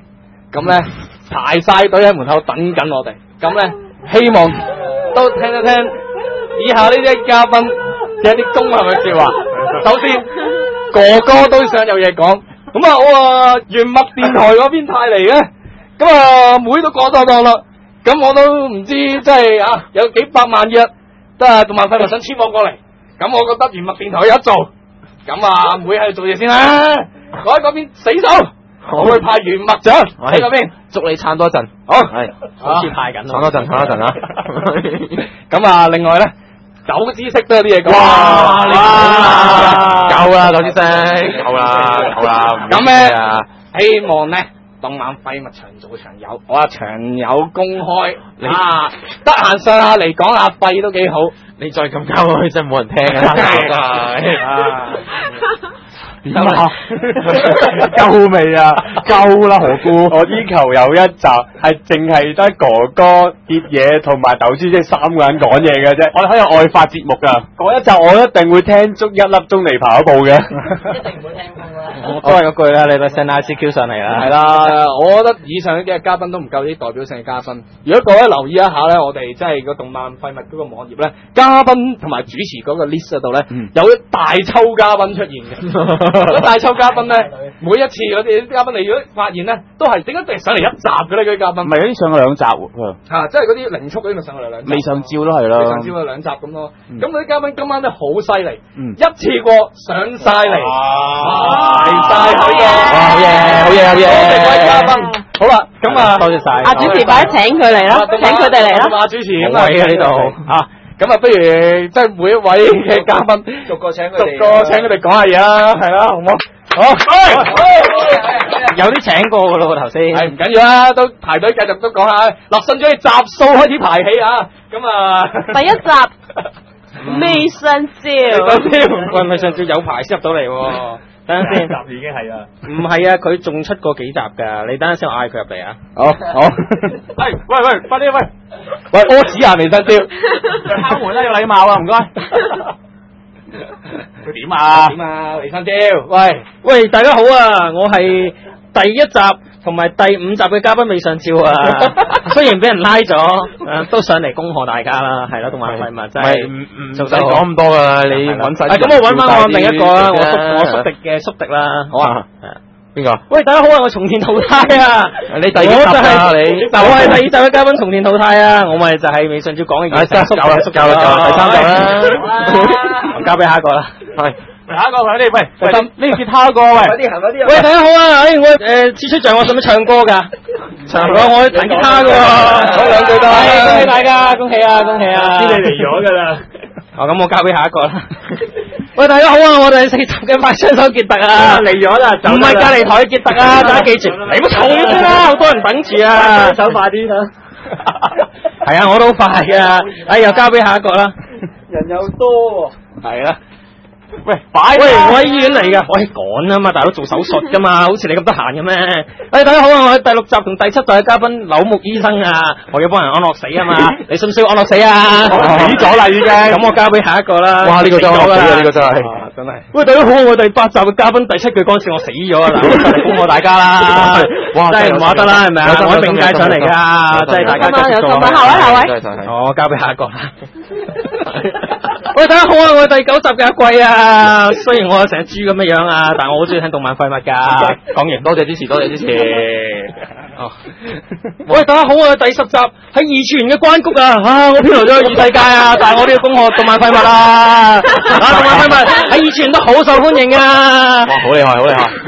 [SPEAKER 2] 咁咧排晒隊喺門口等緊我哋，咁咧希望都聽一聽以下呢啲嘉賓嘅一啲恭賀嘅說話。首先，哥哥都想有嘢講，咁啊我啊原麥電台嗰邊派嚟嘅，咁啊妹都過咗檔啦，咁我都唔知即係啊有幾百萬約，得啊動漫廢物想簽我過嚟，咁我覺得原麥電台有得做，咁啊妹喺度做嘢先啦，我喺嗰邊死守。我會派原麥獎喺嗰邊，
[SPEAKER 4] 祝你撐多陣。
[SPEAKER 2] 好，
[SPEAKER 5] 係好似派緊
[SPEAKER 4] 撐多陣，撐多陣啊！
[SPEAKER 2] 咁啊，另外咧，狗知識都有啲嘢講。
[SPEAKER 4] 哇！你夠啦，狗知識，夠啦，夠啦。
[SPEAKER 2] 咁咧，希望咧，動漫廢物長做長有，我話長有公開。啊，得閒上下嚟講下廢都幾好。
[SPEAKER 4] 你再咁交落去，真係冇人聽㗎啦。
[SPEAKER 6] 點啊？夠未啊？夠啦，何姑！我要求有一集係淨係得哥哥、碟嘢同埋豆珠即三個人講嘢嘅啫。我哋可以外發節目噶，嗰一集我一定會聽足一粒鐘嚟跑步嘅。
[SPEAKER 5] 一定唔會聽風啦。都係嗰句啦，你咪 send I C Q 上嚟啦。
[SPEAKER 2] 係啦，我覺得以上呢啲嘅嘉賓都唔夠啲代表性嘅嘉賓。如果各位留意一下咧，我哋即係個動漫廢物嗰個網頁咧，嘉賓同埋主持嗰個 list 嗰度咧，
[SPEAKER 6] 嗯、
[SPEAKER 2] 有一大抽嘉賓出現嘅。嗰大抽嘉賓咧，每一次嗰啲嘉賓，你如果發現咧，都係點解淨係上嚟一集嘅咧？嗰啲嘉賓
[SPEAKER 6] 唔係有啲上過兩集喎，
[SPEAKER 2] 嚇，即係嗰啲零速嗰啲咪上過兩集，
[SPEAKER 6] 未上照都係啦，
[SPEAKER 2] 未上照有兩集咁咯。咁嗰啲嘉賓今晚都好犀利，
[SPEAKER 6] 嗯、
[SPEAKER 2] 一次過上晒嚟，嚟晒佢嘅，
[SPEAKER 4] 哇！好嘢，好嘢，好嘢！
[SPEAKER 2] 多謝各位嘉賓。好啦，咁啊，
[SPEAKER 5] 多謝晒。
[SPEAKER 3] 阿主持快啲請佢嚟啦，請佢哋嚟啦。
[SPEAKER 2] 阿主持咁
[SPEAKER 5] 啊呢度
[SPEAKER 2] 嚇。咁啊，不如即係每一位嘅嘉賓，
[SPEAKER 1] 逐個請佢
[SPEAKER 2] 逐
[SPEAKER 1] 哋，
[SPEAKER 2] 個請佢哋講下嘢啦，係啦，好唔好？好，
[SPEAKER 5] 有啲請過噶咯喎頭先。
[SPEAKER 2] 係唔緊要啦，都排隊繼續都講下。嗱，順住集數開始排起啊，咁啊，
[SPEAKER 3] 第一集未上照，
[SPEAKER 5] 喂，未上照有排先入到嚟喎。等陣先，
[SPEAKER 6] 集已經係啊，
[SPEAKER 5] 唔係啊，佢仲出過幾集㗎。你等陣先，我嗌佢入嚟啊。
[SPEAKER 2] 好好，喂喂喂，快啲喂，喂屙屎啊，未上照，敲門啦，有禮貌啊，唔該。佢點啊？點啊？李生招，喂
[SPEAKER 5] 喂，大家好啊！我係第一集同埋第五集嘅嘉賓未上照啊，雖然俾人拉咗，誒都上嚟恭賀大家啦，係啦，動漫廢物真係
[SPEAKER 4] 唔唔做晒講咁多噶啦，你揾晒。
[SPEAKER 5] 咁我揾翻我另一個啦，我叔我叔敵嘅叔敵啦，好啊，
[SPEAKER 4] 邊個？
[SPEAKER 5] 喂，大家好啊！我松田淘汰啊！
[SPEAKER 4] 你第幾集啊？你
[SPEAKER 5] 嗱，我係第二集嘅嘉賓松田淘汰啊！我咪就係未上照講嘅嘢，
[SPEAKER 4] 叔夠啦，叔夠啦，第三集啦，
[SPEAKER 5] 我交俾下一個啦，
[SPEAKER 2] 係。下一個快啲，喂，第三呢吉他個，喂，
[SPEAKER 1] 快啲行快啲。
[SPEAKER 5] 喂，大家好啊！誒，我誒次出場，我使唔使唱歌㗎？唱歌，我彈吉他㗎喎，
[SPEAKER 2] 講兩句得。
[SPEAKER 5] 恭喜大家，恭喜啊，恭喜啊！
[SPEAKER 6] 知你嚟咗㗎啦。
[SPEAKER 5] 哦，咁我交俾下一個啦。喂，大家好啊！我哋四集嘅快雙手傑特啊，
[SPEAKER 6] 嚟咗啦，
[SPEAKER 5] 唔係隔離台嘅傑特啊，大家記住，你唔好嘈咗先啦，好多人等住啊！
[SPEAKER 6] 手快啲啦。
[SPEAKER 5] 係啊，我都好快㗎。哎，又交俾下一個啦。
[SPEAKER 1] 人又多喎。
[SPEAKER 2] 係啦。喂，
[SPEAKER 5] 擺喂，我喺醫院嚟噶，我係趕啊嘛，大佬做手術噶嘛，好似你咁得閒嘅咩？誒，大家好啊，我係第六集同第七集嘅嘉賓柳木醫生啊，我要幫人安樂死啊嘛，你需唔需要安樂死啊？
[SPEAKER 2] 死咗啦已經，
[SPEAKER 5] 咁我交俾下一個啦。
[SPEAKER 2] 哇，呢個真係死啊，呢個真係，
[SPEAKER 5] 真係。喂，大家好，我第八集嘅嘉賓第七句嗰陣時我死咗啊，嗱，恭賀大家啦，哇，真係唔話得啦，係咪啊？我喺冥界上嚟噶，真係大家繼續做啊。
[SPEAKER 3] 下位下位，
[SPEAKER 5] 我交俾下一個啦。喂，大家好啊！我係第九集嘅阿貴啊，雖然我成隻豬咁嘅樣啊，但係我好中意聽動漫廢物噶。講完，
[SPEAKER 4] 多謝支持，多謝支持。
[SPEAKER 5] 哦，喂，大家好啊！第十集喺二次元嘅關谷啊，啊，我漂流咗去異世界啊，但係我都要恭賀動漫廢物啊！啊，動漫廢物喺二次元都好受歡迎啊！
[SPEAKER 4] 哇，好厲害，好厲害！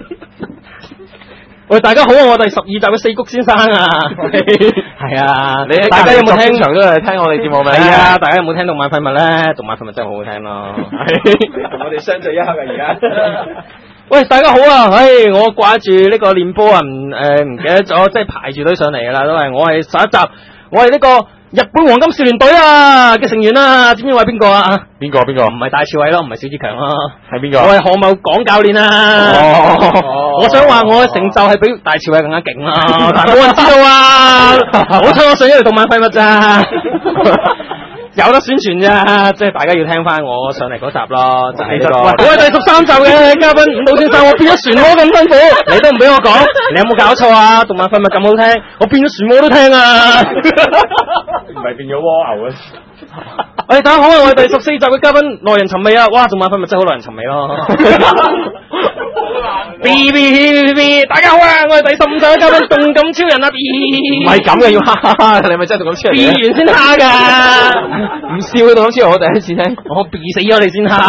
[SPEAKER 5] 喂，大家好啊！我第十二集嘅四谷先生啊，係啊，
[SPEAKER 4] 你大家有冇聽場都係聽我哋節目未？
[SPEAKER 5] 係啊，大家有冇聽動漫廢物咧？動漫廢物真係好好聽咯，
[SPEAKER 1] 同我哋相聚一刻啊！而家，
[SPEAKER 5] 喂，大家好啊！唉，我掛住呢個練波啊，唔誒唔記得咗，即係排住隊上嚟噶啦，都係我係十一集，我係呢個日本黃金少年隊啊嘅成員啊，知唔知我係邊個啊？
[SPEAKER 4] 邊個邊個？
[SPEAKER 5] 唔係大刺猬咯，唔係小志強咯，
[SPEAKER 4] 係邊個？
[SPEAKER 5] 我係何某講教練啊！哦，我想話我嘅成就係比大刺猬更加勁啦，但係冇人知道啊！好彩我上咗嚟動漫廢物咋。 有得宣傳啫，即係大家要聽翻我上嚟嗰集咯，就係呢個。我係第十三集嘅嘉賓五島先生，我變咗漩渦咁辛苦，你都唔俾我講，你有冇搞錯啊？動漫廢物咁好聽，我變咗漩渦都聽啊！
[SPEAKER 6] 唔係變咗蝸牛啊！
[SPEAKER 5] 喂，大家好啊！我係第十四集嘅嘉賓，耐人尋味啊！哇，動漫廢物真係好耐人尋味咯。B B B B， 大家好啊！我係第十五集嘅嘉賓，動感超人啊！
[SPEAKER 4] 唔係咁嘅，要哈哈哈！你係咪真係動感超人？
[SPEAKER 5] B 完先蝦噶，
[SPEAKER 4] 唔笑嘅動感超人，我第一次聽。
[SPEAKER 5] 我 B 死咗你先蝦。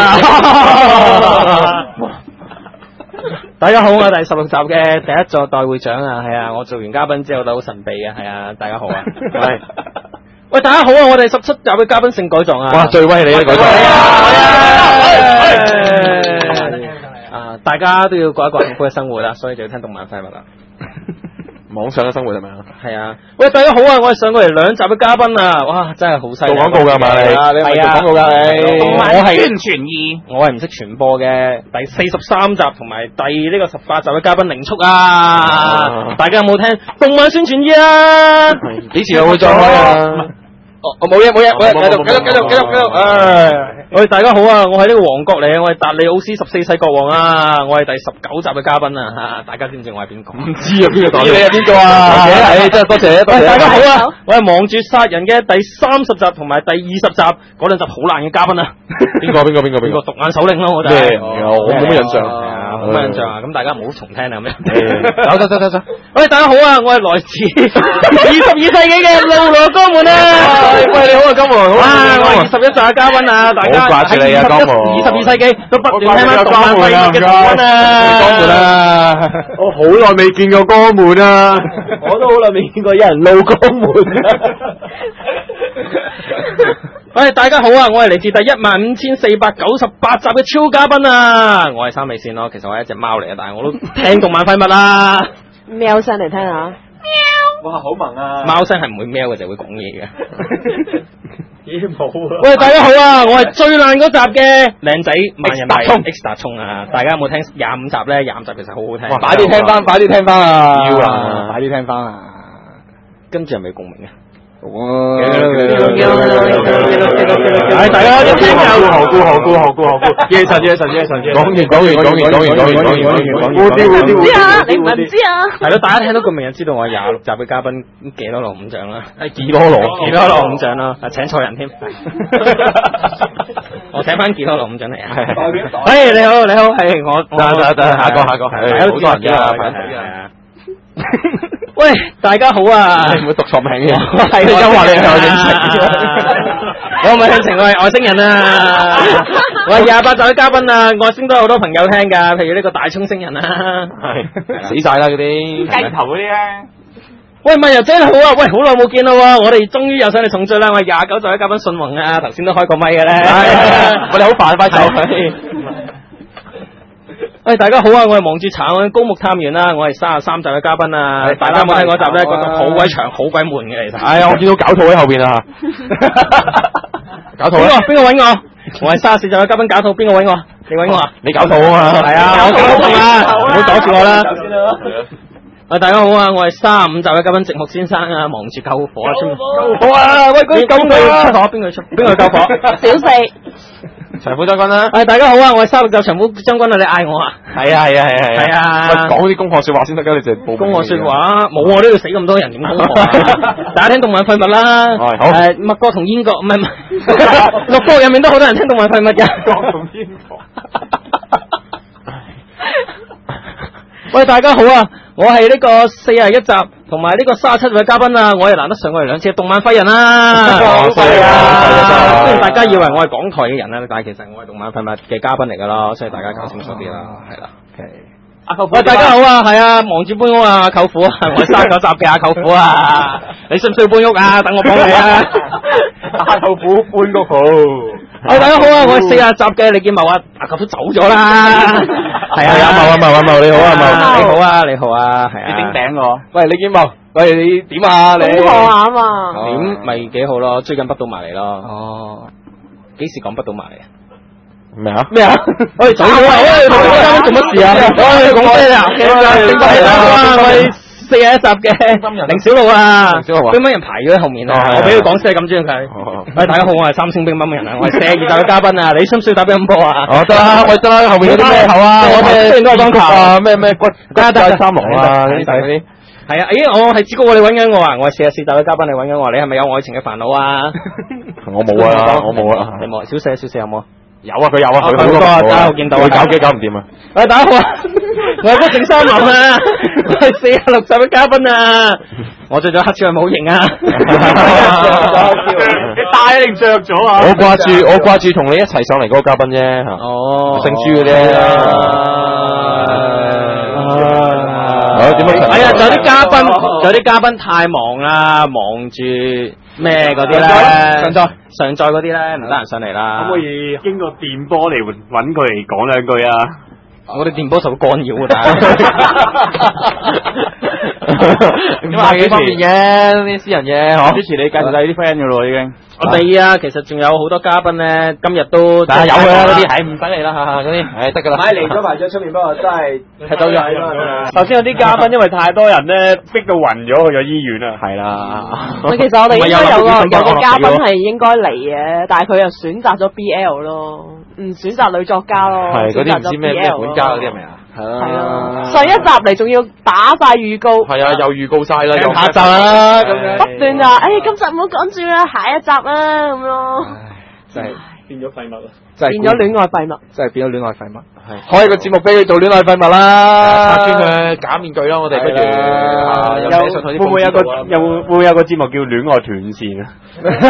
[SPEAKER 5] 大家好，我係第十六集嘅第一座代會長啊，係啊，我做完嘉賓之後都好神秘啊，係啊，大家好啊，喂，喂，大家好啊，我哋十七集嘅嘉賓性改狀啊，
[SPEAKER 4] 哇，最威你嘅改狀，
[SPEAKER 5] 啊，大家都要過一個幸福嘅生活啦，所以就要聽動漫廢物啦。
[SPEAKER 4] 網上嘅生活係咪啊？
[SPEAKER 5] 係啊，喂，大家好啊！我係上過嚟兩集嘅嘉賓啊，哇，真係好犀利！
[SPEAKER 4] 做廣告㗎嘛你？係啊，你係做廣告㗎你？
[SPEAKER 5] 我係
[SPEAKER 7] 宣傳二，
[SPEAKER 5] 我係唔識傳播嘅第四十三集同埋第呢個十八集嘅嘉賓零速啊！大家有冇聽動漫宣傳二啊？
[SPEAKER 4] 幾時又會再開啊？
[SPEAKER 5] 哦，我冇嘢冇嘢，我繼續繼續繼續繼續繼續，唉，喂，大家好啊！我係呢個王國嚟，我係達里奧斯十四世國王啊！我係第十九集嘅嘉賓啊！吓，大家知唔知我係邊個？唔知啊，邊個代表？你係邊個啊？係真係多謝多謝。喂，大家好啊！我係望住殺人嘅第三十集同埋第二十集嗰兩集好難嘅嘉賓啊！
[SPEAKER 4] 邊個邊個邊個邊個？
[SPEAKER 5] 獨眼首領咯，我就係。
[SPEAKER 4] 我冇乜印象。
[SPEAKER 5] 冇乜印象啊！咁大家唔好重聽啊！咁樣。
[SPEAKER 4] 走走走走走。
[SPEAKER 5] 喂，大家好啊！我係來自二十二世紀嘅路羅江門啊！
[SPEAKER 4] 喂，你好啊，江門，好
[SPEAKER 5] 啊！我係二十一集嘅嘉賓啊！大家
[SPEAKER 4] 好掛住你啊，江門。
[SPEAKER 5] 二十二世紀都不斷聽翻動漫廢物嘅嘉賓啊！
[SPEAKER 6] 江門啊！我好耐未見過江門啊！
[SPEAKER 1] 我都好耐未見過有人路江門啊！
[SPEAKER 5] 喂，大家好啊！我係嚟自第一萬五千四百九十八集嘅超嘉賓啊！我係三味線咯，其實我係一隻貓嚟嘅，但係我都聽動漫廢物啦。
[SPEAKER 3] 喵聲嚟聽下。
[SPEAKER 1] 哇，好萌啊！
[SPEAKER 5] 貓聲係唔會喵嘅，就會講嘢嘅。
[SPEAKER 1] 咦，冇啊！
[SPEAKER 5] 喂，大家好啊！我係最爛嗰集嘅靚仔萬人迷 X 達聰啊！大家有冇聽廿五集咧？廿五集其實好好聽。
[SPEAKER 1] 哇，快啲聽翻，快啲聽翻啊！
[SPEAKER 5] 要啊！
[SPEAKER 1] 快啲聽翻啊！
[SPEAKER 5] 跟住係咪共鳴啊？
[SPEAKER 1] 哇！
[SPEAKER 6] 唉，大家一聽就何故何故何故何故？夜神夜神夜神夜神。講完講完講完講完講完講完講完講完。
[SPEAKER 3] 唔知啊，你唔係唔知啊？
[SPEAKER 5] 係咯，大家聽到共鳴就知道我係廿六集嘅嘉賓，幾多羅五獎啦？
[SPEAKER 4] 係幾多羅？
[SPEAKER 5] 幾多羅五獎啦？啊，請錯人添。我請翻幾多羅五獎嚟啊！係，你好你好，係我。
[SPEAKER 4] 得得得，下個下個係好多人㗎，係啊。
[SPEAKER 5] 喂，大家好啊！
[SPEAKER 4] 你唔會讀錯名嘅，
[SPEAKER 5] 係
[SPEAKER 4] 你又話你係外星情？
[SPEAKER 5] 我唔係向情，我係外星人啊！我係廿八集嘅嘉賓啊！外星都有好多朋友聽㗎，譬如呢個大葱星人啊，
[SPEAKER 4] 係死晒啦嗰啲
[SPEAKER 7] 雞頭嗰啲咧。
[SPEAKER 5] 喂，咪又真係好啊！喂，好耐冇見啦喎，我哋終於又上嚟重聚啦！我係廿九集嘅嘉賓信宏啊，頭先都開過咪嘅咧，
[SPEAKER 4] 我哋好快快走。
[SPEAKER 5] 喂，大家好啊！我係望住查案高木探員啦，我係三十三集嘅嘉賓啊！大家冇聽嗰集咧，覺得好鬼長、好鬼悶嘅，其實。
[SPEAKER 4] 係啊，我見到搞肚喺後邊啊！搞肚啊！
[SPEAKER 5] 邊個揾我？我係三十四集嘅嘉賓，搞肚邊個揾我？你揾我啊？
[SPEAKER 4] 你搞肚啊嘛？
[SPEAKER 5] 係啊，我搞肚啊！唔好阻住我啦！啊，大家好啊！我係三十五集嘅嘉賓直木先生啊，忙住救火啊！救火啊！喂，嗰啲救火出火，邊個出？邊個救火？
[SPEAKER 3] 小四。
[SPEAKER 4] 長虎將軍啦！
[SPEAKER 5] 誒，大家好啊！我係三六集長虎將軍啊！你嗌我啊？
[SPEAKER 4] 係啊係啊係啊
[SPEAKER 5] 係啊！
[SPEAKER 4] 喂，講啲功課說話先得㗎，你淨係報
[SPEAKER 5] 功課說話冇啊！呢度死咁多人點功課啊？大家聽動漫廢物啦！
[SPEAKER 4] 係好
[SPEAKER 5] 誒，麥國同燕國唔係唔係，六國入面都好多人聽動漫廢物嘅。
[SPEAKER 6] 麥國同燕國。
[SPEAKER 5] 喂，大家好啊！我係呢個四十一集同埋呢個三十七位嘉賓啊！我係難得上過嚟兩次嘅動漫廢人啦！
[SPEAKER 4] 好犀利啊！
[SPEAKER 5] 雖然大家以為我係港台嘅人啦，但係其實我係動漫廢物嘅嘉賓嚟噶咯，所以大家搞清楚啲啦，係啦。阿舅父，喂，大家好啊，係啊，忙住搬屋啊，舅父啊，我係三十九集嘅阿舅父啊，你需唔需要搬屋啊？等我幫你啊！
[SPEAKER 6] 阿舅父搬屋好。
[SPEAKER 5] 喂，大家好啊，我係四十集嘅李建茂啊，阿舅父走咗啦。係啊，
[SPEAKER 4] 阿茂啊茂啊茂，你好啊茂，
[SPEAKER 5] 你好啊你好啊，係啊。
[SPEAKER 7] 你頂頂我。
[SPEAKER 6] 喂，李建茂，喂你點啊你？
[SPEAKER 3] 功課啊嘛。
[SPEAKER 5] 點咪幾好咯？最近北島埋嚟咯。哦。幾時講北島埋嚟啊？
[SPEAKER 4] 咩啊？
[SPEAKER 5] 咩啊？喂，走咗啊！喂，同我嘉賓做乜事啊？喂，講咩啊？正題啦！我係四十一集嘅凌小路啊，
[SPEAKER 4] 凌小路啊
[SPEAKER 5] 乒乓人排咗喺後面啊，我俾佢講先係咁專佢。喂，大家好，我係三星乒乓人啊，我係四十二集嘅嘉賓啊，你需唔需要打乒乓波啊？
[SPEAKER 4] 哦，得啦，喂，得啦，後面嗰啲咩球啊？我哋
[SPEAKER 5] 雖然都係當球
[SPEAKER 4] 啊，咩咩骨骨
[SPEAKER 5] 得得
[SPEAKER 4] 三龍啊，嗰啲嗰啲。
[SPEAKER 5] 係啊，咦，我係子高，你揾緊我啊？我係四十四集嘅嘉賓，你揾緊我，你係咪有愛情嘅煩惱啊？
[SPEAKER 4] 我冇啊，我冇啊，
[SPEAKER 5] 你冇？小四小四有冇？
[SPEAKER 6] 有啊，佢有啊，佢
[SPEAKER 5] 好多啊，大家見到啊，
[SPEAKER 6] 佢搞幾搞唔掂啊！
[SPEAKER 5] 喂，大家好啊，我係郭正三林啊，我係四十六集嘅嘉賓啊，我着咗黑超係咪好型啊？
[SPEAKER 6] 你戴定着咗啊？
[SPEAKER 4] 我掛住我掛住同你一齊上嚟嗰個嘉賓啫嚇。
[SPEAKER 5] 哦，
[SPEAKER 4] 姓朱嘅啫。好點樣？
[SPEAKER 5] 哎呀，仲有啲嘉賓，仲有啲嘉賓太忙啦，忙住咩嗰啲咧？上載上載嗰啲咧，唔得閒上嚟啦。
[SPEAKER 6] 可唔可以經過電波嚟揾佢嚟講兩句啊？
[SPEAKER 5] 我哋電波受到干擾啊！大家
[SPEAKER 4] 咁啊幾方面嘅啲私人嘢嗬。
[SPEAKER 6] 支持你介紹晒啲 friend 嘅咯已經。
[SPEAKER 5] 我哋啊，其實仲有好多嘉賓咧，今日都
[SPEAKER 4] 但係有嘅嗰啲，係唔使嚟啦嚇嗰啲，係得㗎啦。
[SPEAKER 1] 買嚟咗埋咗出面，不過真係
[SPEAKER 5] 踢到咗。
[SPEAKER 6] 頭先有啲嘉賓因為太多人咧，逼到暈咗去咗醫院啊。
[SPEAKER 4] 係啦。
[SPEAKER 3] 喂，其實我哋應該有個有個嘉賓係應該嚟嘅，但係佢又選擇咗 B L 咯，唔選擇女作家咯，
[SPEAKER 4] 係嗰啲唔知咩咩管家嗰啲係咪啊？
[SPEAKER 3] 係啊，上一集嚟仲要打晒預告。
[SPEAKER 4] 係啊，又預告晒啦，又
[SPEAKER 5] 下集啦咁樣。
[SPEAKER 3] 不斷就話，誒今集唔好講住啦，下一集啦咁咯。
[SPEAKER 5] 真係
[SPEAKER 6] 變咗廢物啦。
[SPEAKER 5] 真係
[SPEAKER 3] 變咗戀愛廢物。
[SPEAKER 5] 真係變咗戀愛廢物。
[SPEAKER 4] 係
[SPEAKER 5] 開個節目俾佢做戀愛廢物啦。
[SPEAKER 4] 拆穿佢假面具啦，我哋不如啊有寫信同啲
[SPEAKER 6] 會唔會有個有會唔會有個節目叫戀愛斷線啊？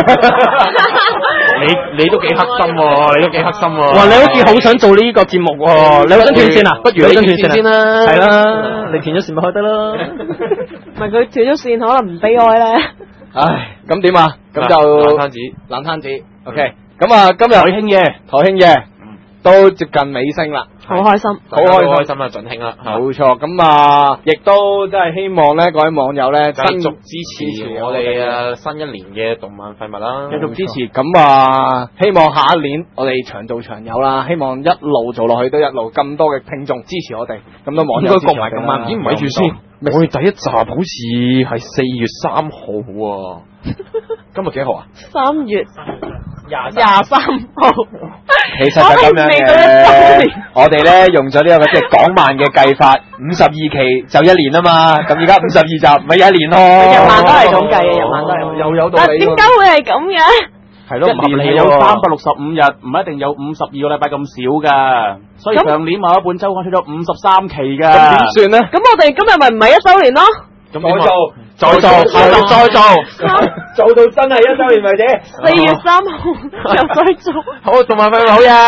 [SPEAKER 4] 你你都幾黑心喎，你都幾黑心喎。
[SPEAKER 5] 哇！你好似好想做呢個節目喎，你好想斷線啊？
[SPEAKER 4] 不如你斷線先啦。
[SPEAKER 5] 係啦，你斷咗線咪開得咯。
[SPEAKER 3] 唔係佢斷咗線，可能唔悲哀咧。
[SPEAKER 5] 唉，咁點啊？咁就
[SPEAKER 4] 爛攤子，
[SPEAKER 5] 爛攤子。OK，咁啊，今日台慶嘢，台慶嘢都接近尾聲啦。
[SPEAKER 3] 好開心，
[SPEAKER 4] 好開心啊！盡興啦，
[SPEAKER 5] 冇錯。咁啊，亦都真係希望咧，各位網友咧，
[SPEAKER 4] 繼續支持我哋啊新一年嘅動漫廢物啦，
[SPEAKER 5] 繼續支持。咁啊，希望下一年我哋長做長有啦。希望一路做落去都一路咁多嘅聽眾支持我哋，咁多網友支持我哋啦。
[SPEAKER 4] 咦，咪住先，我哋第一集好似係四月三號喎，今日幾號啊？
[SPEAKER 3] 三月
[SPEAKER 5] 廿
[SPEAKER 3] 廿三號。
[SPEAKER 1] 其實就咁樣嘅，我哋咧用咗呢、這個即係港漫嘅計法，五十二期就一年啊嘛，咁而家五十二集咪一年咯。
[SPEAKER 3] 日漫都係咁計嘅，日漫都係。
[SPEAKER 5] 又有道
[SPEAKER 3] 但
[SPEAKER 5] 理。
[SPEAKER 3] 點解會係咁嘅？
[SPEAKER 5] 係咯，
[SPEAKER 6] 一年係有三百六十五日，唔一定有五十二個禮拜咁少噶。所以上年某一本週刊出咗五十三期噶。
[SPEAKER 5] 咁點算咧？
[SPEAKER 3] 咁我哋今日咪唔係一周年咯？
[SPEAKER 5] 再
[SPEAKER 1] 做，
[SPEAKER 5] 再做，再做，再做，
[SPEAKER 1] 做到真係一周年為止。
[SPEAKER 3] 四月三號又再做。
[SPEAKER 4] 好，動漫廢物好嘢！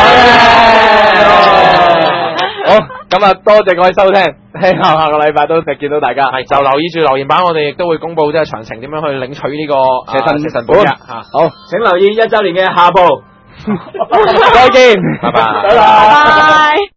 [SPEAKER 5] 好，咁啊，多謝各位收聽，希望下個禮拜都見到大家。
[SPEAKER 4] 係就留意住留言板，我哋亦都會公佈即係詳情點樣去領取呢個
[SPEAKER 5] 謝神
[SPEAKER 4] 謝神本嘅嚇。
[SPEAKER 1] 好，請留意一周年嘅下部。
[SPEAKER 5] 再見，
[SPEAKER 4] 拜拜。
[SPEAKER 3] 拜拜。